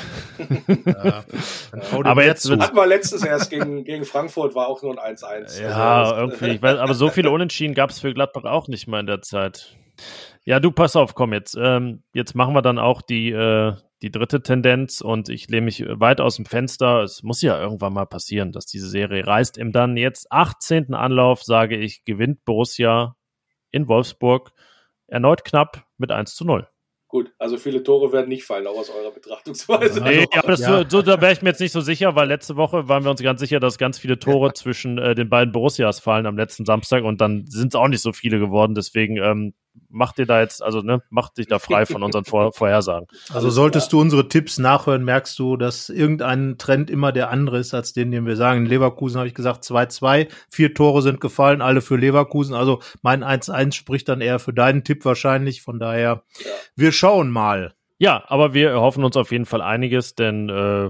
Ja, aber jetzt hatten wir letztens erst gegen Frankfurt, war auch nur ein 1-1. Ja, also, irgendwie. Ich weiß, aber so viele Unentschieden gab es für Gladbach auch nicht mal in der Zeit. Ja, du, pass auf, komm jetzt. Jetzt machen wir dann auch die dritte Tendenz und ich lehne mich weit aus dem Fenster. Es muss ja irgendwann mal passieren, dass diese Serie reißt. Im dann jetzt 18. Anlauf, sage ich, gewinnt Borussia in Wolfsburg erneut knapp mit 1:0. Gut, also viele Tore werden nicht fallen, auch aus eurer Betrachtungsweise. Nee, aber da wäre ich mir jetzt nicht so sicher, weil letzte Woche waren wir uns ganz sicher, dass ganz viele Tore zwischen den beiden Borussias fallen am letzten Samstag und dann sind es auch nicht so viele geworden. Deswegen mach dich da frei von unseren Vorhersagen. Also solltest du unsere Tipps nachhören, merkst du, dass irgendein Trend immer der andere ist, als den wir sagen. In Leverkusen habe ich gesagt 2-2, 4 Tore sind gefallen, alle für Leverkusen. Also mein 1-1 spricht dann eher für deinen Tipp wahrscheinlich. Von daher, wir schauen mal. Ja, aber wir erhoffen uns auf jeden Fall einiges, denn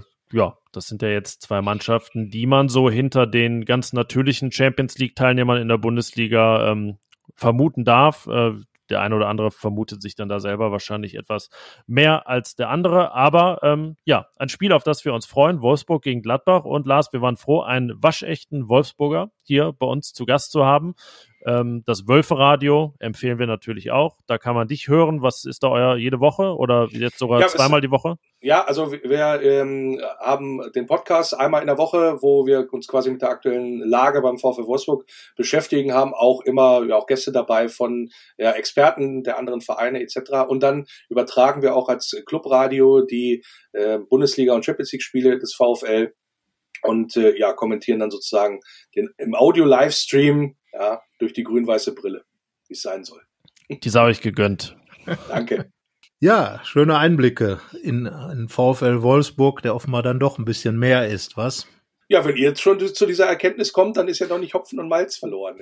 das sind ja jetzt zwei Mannschaften, die man so hinter den ganz natürlichen Champions-League-Teilnehmern in der Bundesliga vermuten darf. Der eine oder andere vermutet sich dann da selber wahrscheinlich etwas mehr als der andere. Aber ein Spiel, auf das wir uns freuen. Wolfsburg gegen Gladbach. Und Lars, wir waren froh, einen waschechten Wolfsburger hier bei uns zu Gast zu haben. Das Wölfe-Radio empfehlen wir natürlich auch. Da kann man dich hören. Was ist da euer jede Woche oder jetzt sogar zweimal die Woche? Ja, also wir haben den Podcast einmal in der Woche, wo wir uns quasi mit der aktuellen Lage beim VfL Wolfsburg beschäftigen, haben auch immer auch Gäste dabei von Experten der anderen Vereine etc. Und dann übertragen wir auch als Clubradio die Bundesliga- und Champions-League-Spiele des VfL und kommentieren dann sozusagen im Audio-Livestream durch die grün-weiße Brille, wie es sein soll. Die sei euch gegönnt. Danke. Ja, schöne Einblicke in VfL Wolfsburg, der offenbar dann doch ein bisschen mehr ist, was? Ja, wenn ihr jetzt schon zu dieser Erkenntnis kommt, dann ist ja noch nicht Hopfen und Malz verloren.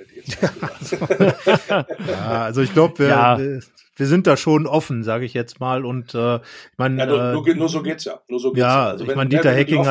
Also ich glaube, wir sind da schon offen, sage ich jetzt mal. Und ich meine, nur so geht's ja. Also ich meine, Dieter Hecking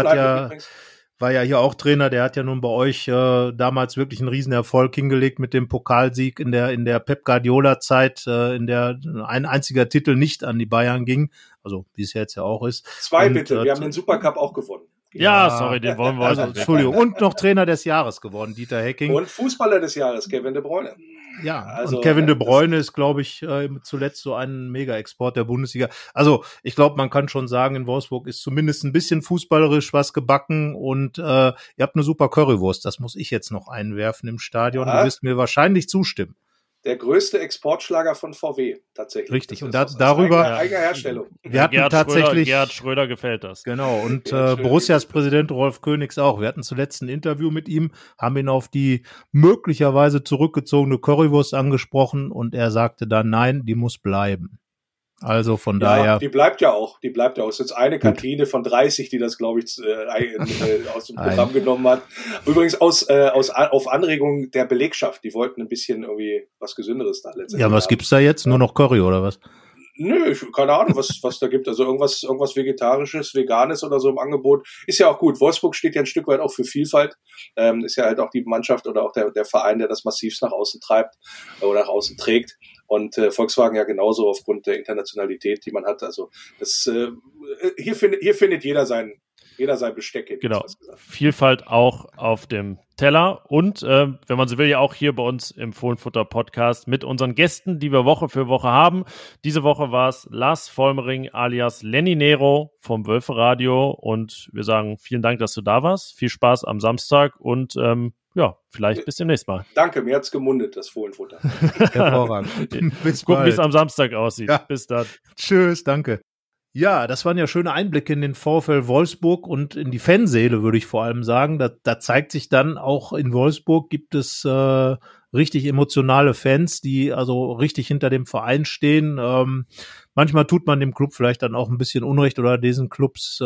war ja hier auch Trainer, der hat ja nun bei euch damals wirklich einen Riesenerfolg hingelegt mit dem Pokalsieg in der Pep Guardiola-Zeit, in der ein einziger Titel nicht an die Bayern ging, also wie es jetzt ja auch ist. 2 bitte, wir haben den Supercup auch gewonnen. Ja, sorry, den wollen wir also Entschuldigung. Und noch Trainer des Jahres geworden, Dieter Hecking. Und Fußballer des Jahres, Kevin De Bruyne. Ja, also, und Kevin De Bruyne ist, glaube ich, zuletzt so ein Mega-Export der Bundesliga. Also ich glaube, man kann schon sagen, in Wolfsburg ist zumindest ein bisschen fußballerisch was gebacken und ihr habt eine super Currywurst. Das muss ich jetzt noch einwerfen im Stadion. Du wirst mir wahrscheinlich zustimmen. Der größte Exportschlager von VW, tatsächlich. Richtig, und darüber eigener Herstellung. Wir hatten tatsächlich Gerhard Schröder gefällt das. Genau, und Borussias Präsident Rolf Königs auch. Wir hatten zuletzt ein Interview mit ihm, haben ihn auf die möglicherweise zurückgezogene Currywurst angesprochen und er sagte dann, nein, die muss bleiben. Also von daher. Die bleibt ja auch. Es ist jetzt eine Kantine von 30, die das, glaube ich, aus dem Programm genommen hat. Übrigens auf Anregung der Belegschaft. Die wollten ein bisschen irgendwie was Gesünderes da letztendlich. Ja, was gibt's da jetzt? Nur noch Curry oder was? Nö, keine Ahnung, was da gibt. Also irgendwas Vegetarisches, Veganes oder so im Angebot. Ist ja auch gut. Wolfsburg steht ja ein Stück weit auch für Vielfalt. Ist ja halt auch die Mannschaft oder auch der Verein, der das massivst nach außen treibt oder nach außen trägt. Und Volkswagen ja genauso aufgrund der Internationalität, die man hat. Also das hier findet jeder sein Besteck. Genau. Vielfalt auch auf dem Teller und, wenn man so will, ja auch hier bei uns im Fohlenfutter Podcast mit unseren Gästen, die wir Woche für Woche haben. Diese Woche war es Lars Vollmering alias Lenny Nero vom Wölfe-Radio und wir sagen vielen Dank, dass du da warst. Viel Spaß am Samstag und vielleicht bis demnächst mal. Danke, mir hat's gemundet, das Fohlenfutter. Hervorragend. Gucken, wie es am Samstag aussieht. Ja. Bis dann. Tschüss, danke. Ja, das waren ja schöne Einblicke in den VfL Wolfsburg und in die Fanseele, würde ich vor allem sagen. Da zeigt sich dann auch in Wolfsburg gibt es richtig emotionale Fans, die also richtig hinter dem Verein stehen. Manchmal tut man dem Club vielleicht dann auch ein bisschen Unrecht oder diesen Clubs,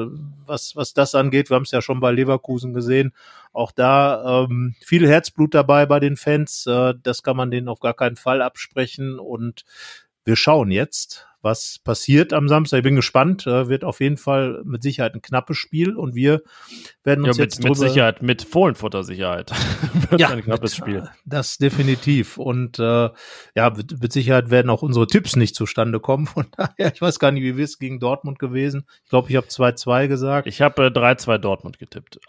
was das angeht. Wir haben es ja schon bei Leverkusen gesehen. Auch da viel Herzblut dabei bei den Fans. Das kann man denen auf gar keinen Fall absprechen und wir schauen jetzt, was passiert am Samstag. Ich bin gespannt, wird auf jeden Fall mit Sicherheit ein knappes Spiel und wir werden uns jetzt mit Sicherheit, mit Fohlenfutter-Sicherheit wird ein knappes Spiel. Das definitiv und mit Sicherheit werden auch unsere Tipps nicht zustande kommen. Von daher, ich weiß gar nicht, wie wir es gegen Dortmund gewesen. Ich glaube, ich habe 2-2 gesagt. Ich habe 3-2 Dortmund getippt.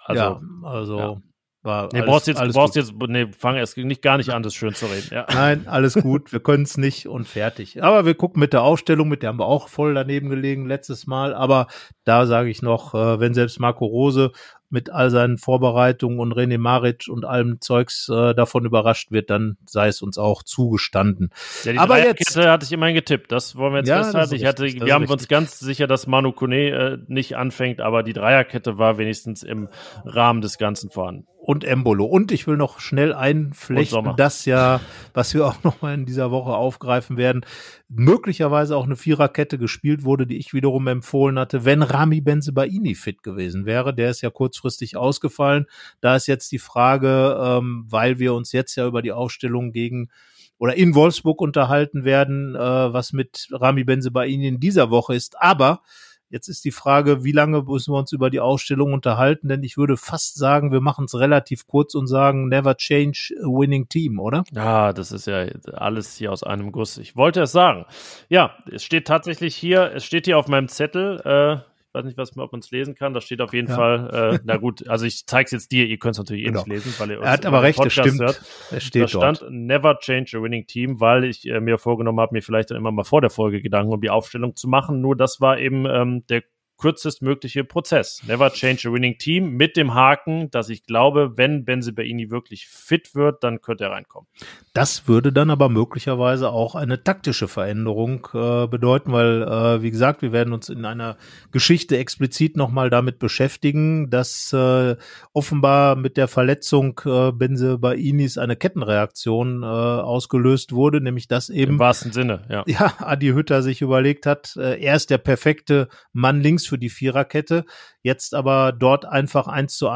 Fang erst gar nicht an, das schön zu reden. Ja. Nein, alles gut, wir können es nicht und fertig. Aber wir gucken mit der Aufstellung, mit der haben wir auch voll daneben gelegen letztes Mal. Aber da sage ich noch, wenn selbst Marco Rose mit all seinen Vorbereitungen und René Maric und allem Zeugs davon überrascht wird, dann sei es uns auch zugestanden. Ja, die Dreierkette hatte ich immerhin getippt, das wollen wir jetzt festhalten. Wir haben uns ganz sicher, dass Manu Kone nicht anfängt, aber die Dreierkette war wenigstens im Rahmen des Ganzen vorhanden. Und Embolo. Und ich will noch schnell einflechten, das ja, was wir auch noch mal in dieser Woche aufgreifen werden, möglicherweise auch eine Viererkette gespielt wurde, die ich wiederum empfohlen hatte, wenn Rami Bensebaini fit gewesen wäre. Der ist ja kurzfristig ausgefallen. Da ist jetzt die Frage, weil wir uns jetzt ja über die Aufstellung gegen oder in Wolfsburg unterhalten werden, was mit Rami Bensebaini in dieser Woche ist. Aber jetzt ist die Frage, wie lange müssen wir uns über die Ausstellung unterhalten? Denn ich würde fast sagen, wir machen es relativ kurz und sagen, never change a winning team, oder? Ja, das ist ja alles hier aus einem Guss. Ich wollte es sagen. Ja, es steht tatsächlich hier, auf meinem Zettel, ich weiß nicht, ob man es lesen kann, da steht auf jeden Fall, na gut, also ich zeige es jetzt dir, ihr könnt es natürlich nicht lesen, weil ihr uns er hat aber recht, das stimmt. Hört. Es steht da stand dort. Never change a winning team, weil ich mir vorgenommen habe, mir vielleicht dann immer mal vor der Folge Gedanken um die Aufstellung zu machen, nur das war eben der kürzestmögliche Prozess. Never change a winning team mit dem Haken, dass ich glaube, wenn Bensebaini wirklich fit wird, dann könnte er reinkommen. Das würde dann aber möglicherweise auch eine taktische Veränderung bedeuten, weil, wie gesagt, wir werden uns in einer Geschichte explizit nochmal damit beschäftigen, dass offenbar mit der Verletzung Benzebainis eine Kettenreaktion ausgelöst wurde, nämlich dass eben im wahrsten Sinne, ja, Adi Hütter sich überlegt hat, er ist der perfekte Mann links für die Viererkette, jetzt aber dort einfach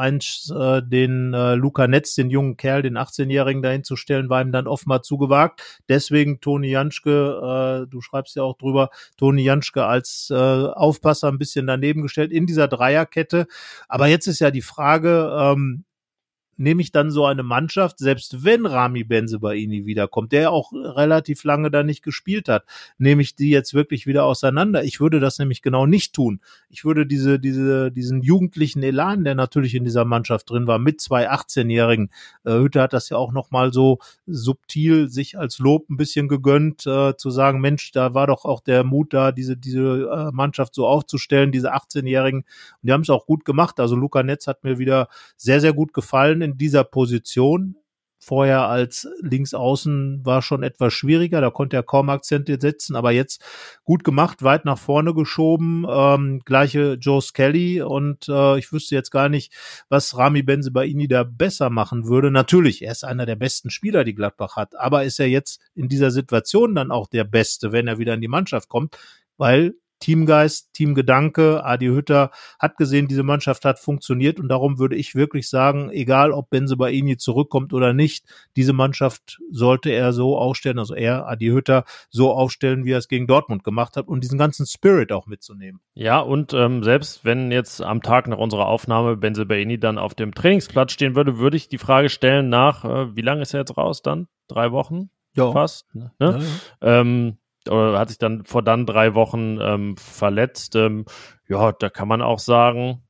1:1 den Luca Netz, den jungen Kerl, den 18-Jährigen dahin zu stellen, war ihm dann offenbar zu gewagt. Deswegen Toni Janschke, du schreibst ja auch drüber, Toni Janschke als Aufpasser ein bisschen daneben gestellt in dieser Dreierkette. Aber jetzt ist ja die Frage, nehme ich dann so eine Mannschaft, selbst wenn Rami Bensebaini wiederkommt, der auch relativ lange da nicht gespielt hat, nehme ich die jetzt wirklich wieder auseinander? Ich würde das nämlich genau nicht tun. Ich würde diesen jugendlichen Elan, der natürlich in dieser Mannschaft drin war, mit 2 18-Jährigen, Hütter hat das ja auch nochmal so subtil sich als Lob ein bisschen gegönnt, zu sagen, Mensch, da war doch auch der Mut da, diese Mannschaft so aufzustellen, diese 18-Jährigen, und die haben es auch gut gemacht. Also Luca Netz hat mir wieder sehr, sehr gut gefallen in dieser Position. Vorher als Linksaußen war schon etwas schwieriger, da konnte er kaum Akzente setzen, aber jetzt gut gemacht, weit nach vorne geschoben, gleiche Joe Skelly, und ich wüsste jetzt gar nicht, was Rami Bensebaini da besser machen würde. Natürlich, er ist einer der besten Spieler, die Gladbach hat, aber ist er jetzt in dieser Situation dann auch der Beste, wenn er wieder in die Mannschaft kommt, weil Teamgeist, Teamgedanke, Adi Hütter hat gesehen, diese Mannschaft hat funktioniert, und darum würde ich wirklich sagen, egal ob Bensebaini zurückkommt oder nicht, diese Mannschaft sollte er so aufstellen, also er, Adi Hütter, so aufstellen, wie er es gegen Dortmund gemacht hat, und diesen ganzen Spirit auch mitzunehmen. Ja, und selbst wenn jetzt am Tag nach unserer Aufnahme Bensebaini dann auf dem Trainingsplatz stehen würde, würde ich die Frage stellen nach, wie lange ist er jetzt raus dann? 3 Wochen? Ja. Fast? Ne? Ja. Oder hat sich dann vor 3 Wochen verletzt. Ja, da kann man auch sagen,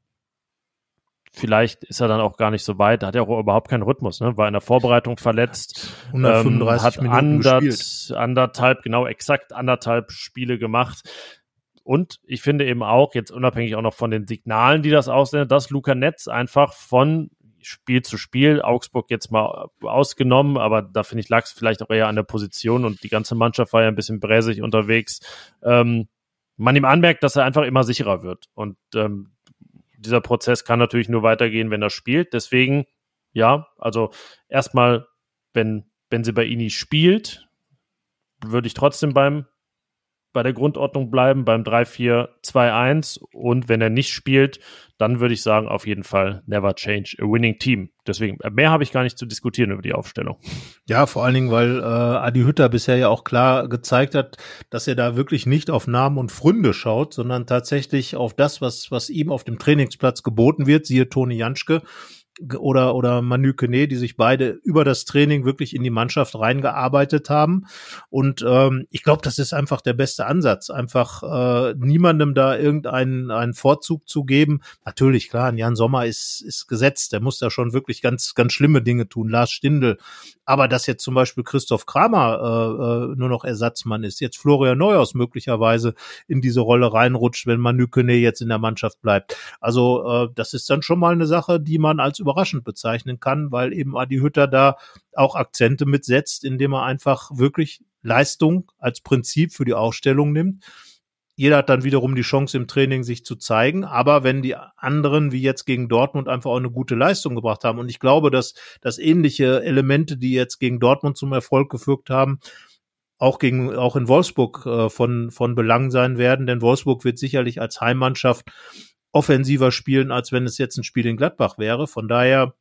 vielleicht ist er dann auch gar nicht so weit. Da hat er auch überhaupt keinen Rhythmus, ne? War in der Vorbereitung verletzt. 135 hat Minuten gespielt. Exakt anderthalb Spiele gemacht. Und ich finde eben auch, jetzt unabhängig auch noch von den Signalen, die das aussendet, dass Luca Netz einfach von Spiel zu Spiel, Augsburg jetzt mal ausgenommen, aber da finde ich, lag es vielleicht auch eher an der Position, und die ganze Mannschaft war ja ein bisschen bräsig unterwegs, man ihm anmerkt, dass er einfach immer sicherer wird, und dieser Prozess kann natürlich nur weitergehen, wenn er spielt. Deswegen, ja, also erstmal, wenn Bensebaini spielt, würde ich trotzdem beim bei der Grundordnung bleiben, beim 3-4-2-1 und wenn er nicht spielt, dann würde ich sagen, auf jeden Fall never change a winning team. Deswegen, mehr habe ich gar nicht zu diskutieren über die Aufstellung. Ja, vor allen Dingen, weil Adi Hütter bisher ja auch klar gezeigt hat, dass er da wirklich nicht auf Namen und Pfründe schaut, sondern tatsächlich auf das, was ihm auf dem Trainingsplatz geboten wird, siehe Toni Janschke oder Manu Kone, die sich beide über das Training wirklich in die Mannschaft reingearbeitet haben. Und ich glaube, das ist einfach der beste Ansatz, einfach niemandem da irgendeinen Vorzug zu geben. Natürlich, klar, ein Jan Sommer ist gesetzt, der muss da schon wirklich ganz, ganz schlimme Dinge tun, Lars Stindl. Aber dass jetzt zum Beispiel Christoph Kramer nur noch Ersatzmann ist, jetzt Florian Neuhaus möglicherweise in diese Rolle reinrutscht, wenn Manu Kone jetzt in der Mannschaft bleibt. Also das ist dann schon mal eine Sache, die man als überraschend bezeichnen kann, weil eben Adi Hütter da auch Akzente mitsetzt, indem er einfach wirklich Leistung als Prinzip für die Aufstellung nimmt. Jeder hat dann wiederum die Chance im Training, sich zu zeigen. Aber wenn die anderen, wie jetzt gegen Dortmund, einfach auch eine gute Leistung gebracht haben, und ich glaube, dass ähnliche Elemente, die jetzt gegen Dortmund zum Erfolg geführt haben, auch in Wolfsburg von Belang sein werden, denn Wolfsburg wird sicherlich als Heimmannschaft offensiver spielen, als wenn es jetzt ein Spiel in Gladbach wäre. Von daher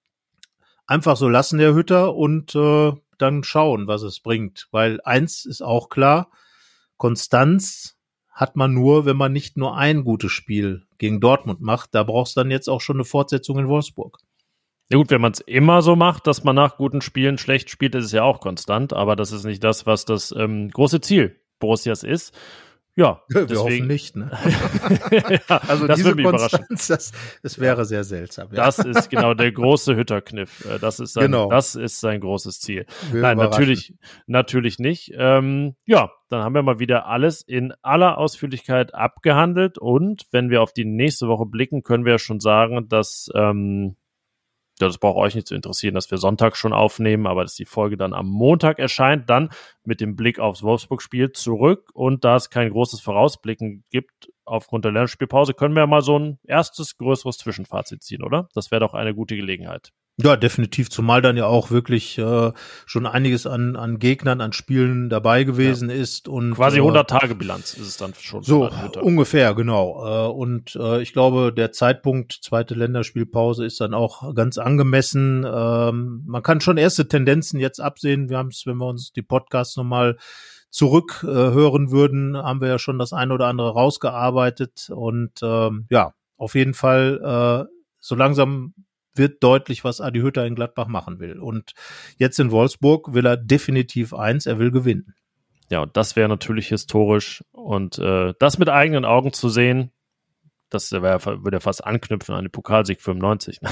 einfach so lassen, Herr Hütter, und dann schauen, was es bringt. Weil eins ist auch klar, Konstanz hat man nur, wenn man nicht nur ein gutes Spiel gegen Dortmund macht. Da brauchst du dann jetzt auch schon eine Fortsetzung in Wolfsburg. Ja gut, wenn man es immer so macht, dass man nach guten Spielen schlecht spielt, ist es ja auch konstant, aber das ist nicht das, was das große Ziel Borussias ist. Ja, wir deswegen hoffen nicht, ne? Ja, also das diese würde mich überraschen. Das wäre sehr seltsam. Ja. Das ist genau der große Hütter-Kniff. Das ist sein großes Ziel. Nein, natürlich nicht. Ja, dann haben wir mal wieder alles in aller Ausführlichkeit abgehandelt und wenn wir auf die nächste Woche blicken, können wir ja schon sagen, dass das braucht euch nicht zu interessieren, dass wir Sonntag schon aufnehmen, aber dass die Folge dann am Montag erscheint, dann mit dem Blick aufs Wolfsburg-Spiel zurück. Und da es kein großes Vorausblicken gibt aufgrund der Länderspielpause, können wir ja mal so ein erstes, größeres Zwischenfazit ziehen, oder? Das wäre doch eine gute Gelegenheit. Ja, definitiv, zumal dann ja auch wirklich schon einiges an Gegnern, an Spielen dabei gewesen ist. Und quasi 100-Tage-Bilanz ist es dann schon. So, ungefähr, genau. Und ich glaube, der Zeitpunkt, zweite Länderspielpause, ist dann auch ganz angemessen. Man kann schon erste Tendenzen jetzt absehen. Wir haben es, wenn wir uns die Podcasts nochmal zurück hören würden, haben wir ja schon das eine oder andere rausgearbeitet. Und ja, auf jeden Fall so langsam wird deutlich, was Adi Hütter in Gladbach machen will. Und jetzt in Wolfsburg will er definitiv eins, er will gewinnen. Ja, und das wäre natürlich historisch. Und das mit eigenen Augen zu sehen, das würde ja fast anknüpfen an den Pokalsieg 95.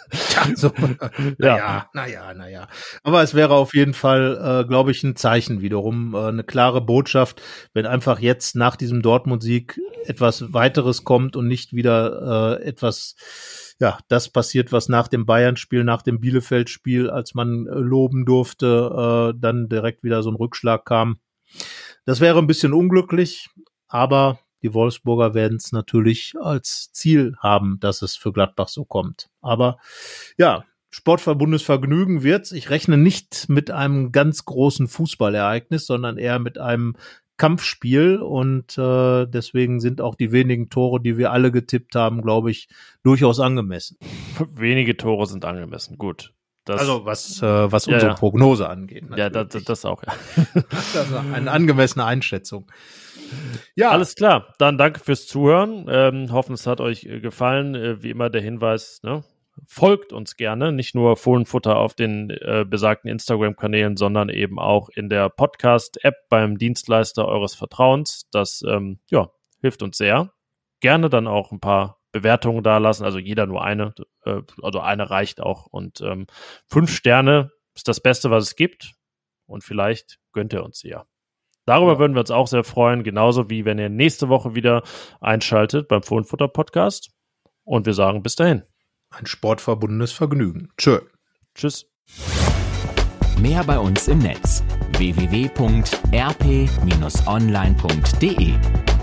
Naja. Aber es wäre auf jeden Fall, glaube ich, ein Zeichen wiederum, eine klare Botschaft, wenn einfach jetzt nach diesem Dortmund-Sieg etwas weiteres kommt und nicht wieder das passiert, was nach dem Bayern-Spiel, nach dem Bielefeld-Spiel, als man loben durfte, dann direkt wieder so ein Rückschlag kam. Das wäre ein bisschen unglücklich, aber die Wolfsburger werden es natürlich als Ziel haben, dass es für Gladbach so kommt. Aber ja, Sportverbundesvergnügen wird's. Ich rechne nicht mit einem ganz großen Fußballereignis, sondern eher mit einem Kampfspiel und deswegen sind auch die wenigen Tore, die wir alle getippt haben, glaube ich, durchaus angemessen. Wenige Tore sind angemessen, gut. Also was unsere Prognose angeht. Natürlich. Ja, das auch. Ja. Das ist eine angemessene Einschätzung. Ja, alles klar. Dann danke fürs Zuhören. Hoffen, es hat euch gefallen. Wie immer der Hinweis, ne? Folgt uns gerne, nicht nur Fohlenfutter auf den besagten Instagram-Kanälen, sondern eben auch in der Podcast-App beim Dienstleister eures Vertrauens. Das hilft uns sehr. Gerne dann auch ein paar Bewertungen dalassen, also jeder nur eine, also eine reicht auch. Und 5 Sterne ist das Beste, was es gibt. Und vielleicht gönnt ihr uns ja. Darüber würden wir uns auch sehr freuen, genauso wie wenn ihr nächste Woche wieder einschaltet beim Fohlenfutter-Podcast. Und wir sagen bis dahin. Ein sportverbundenes Vergnügen. Tschüss. Mehr bei uns im Netz: www.rp-online.de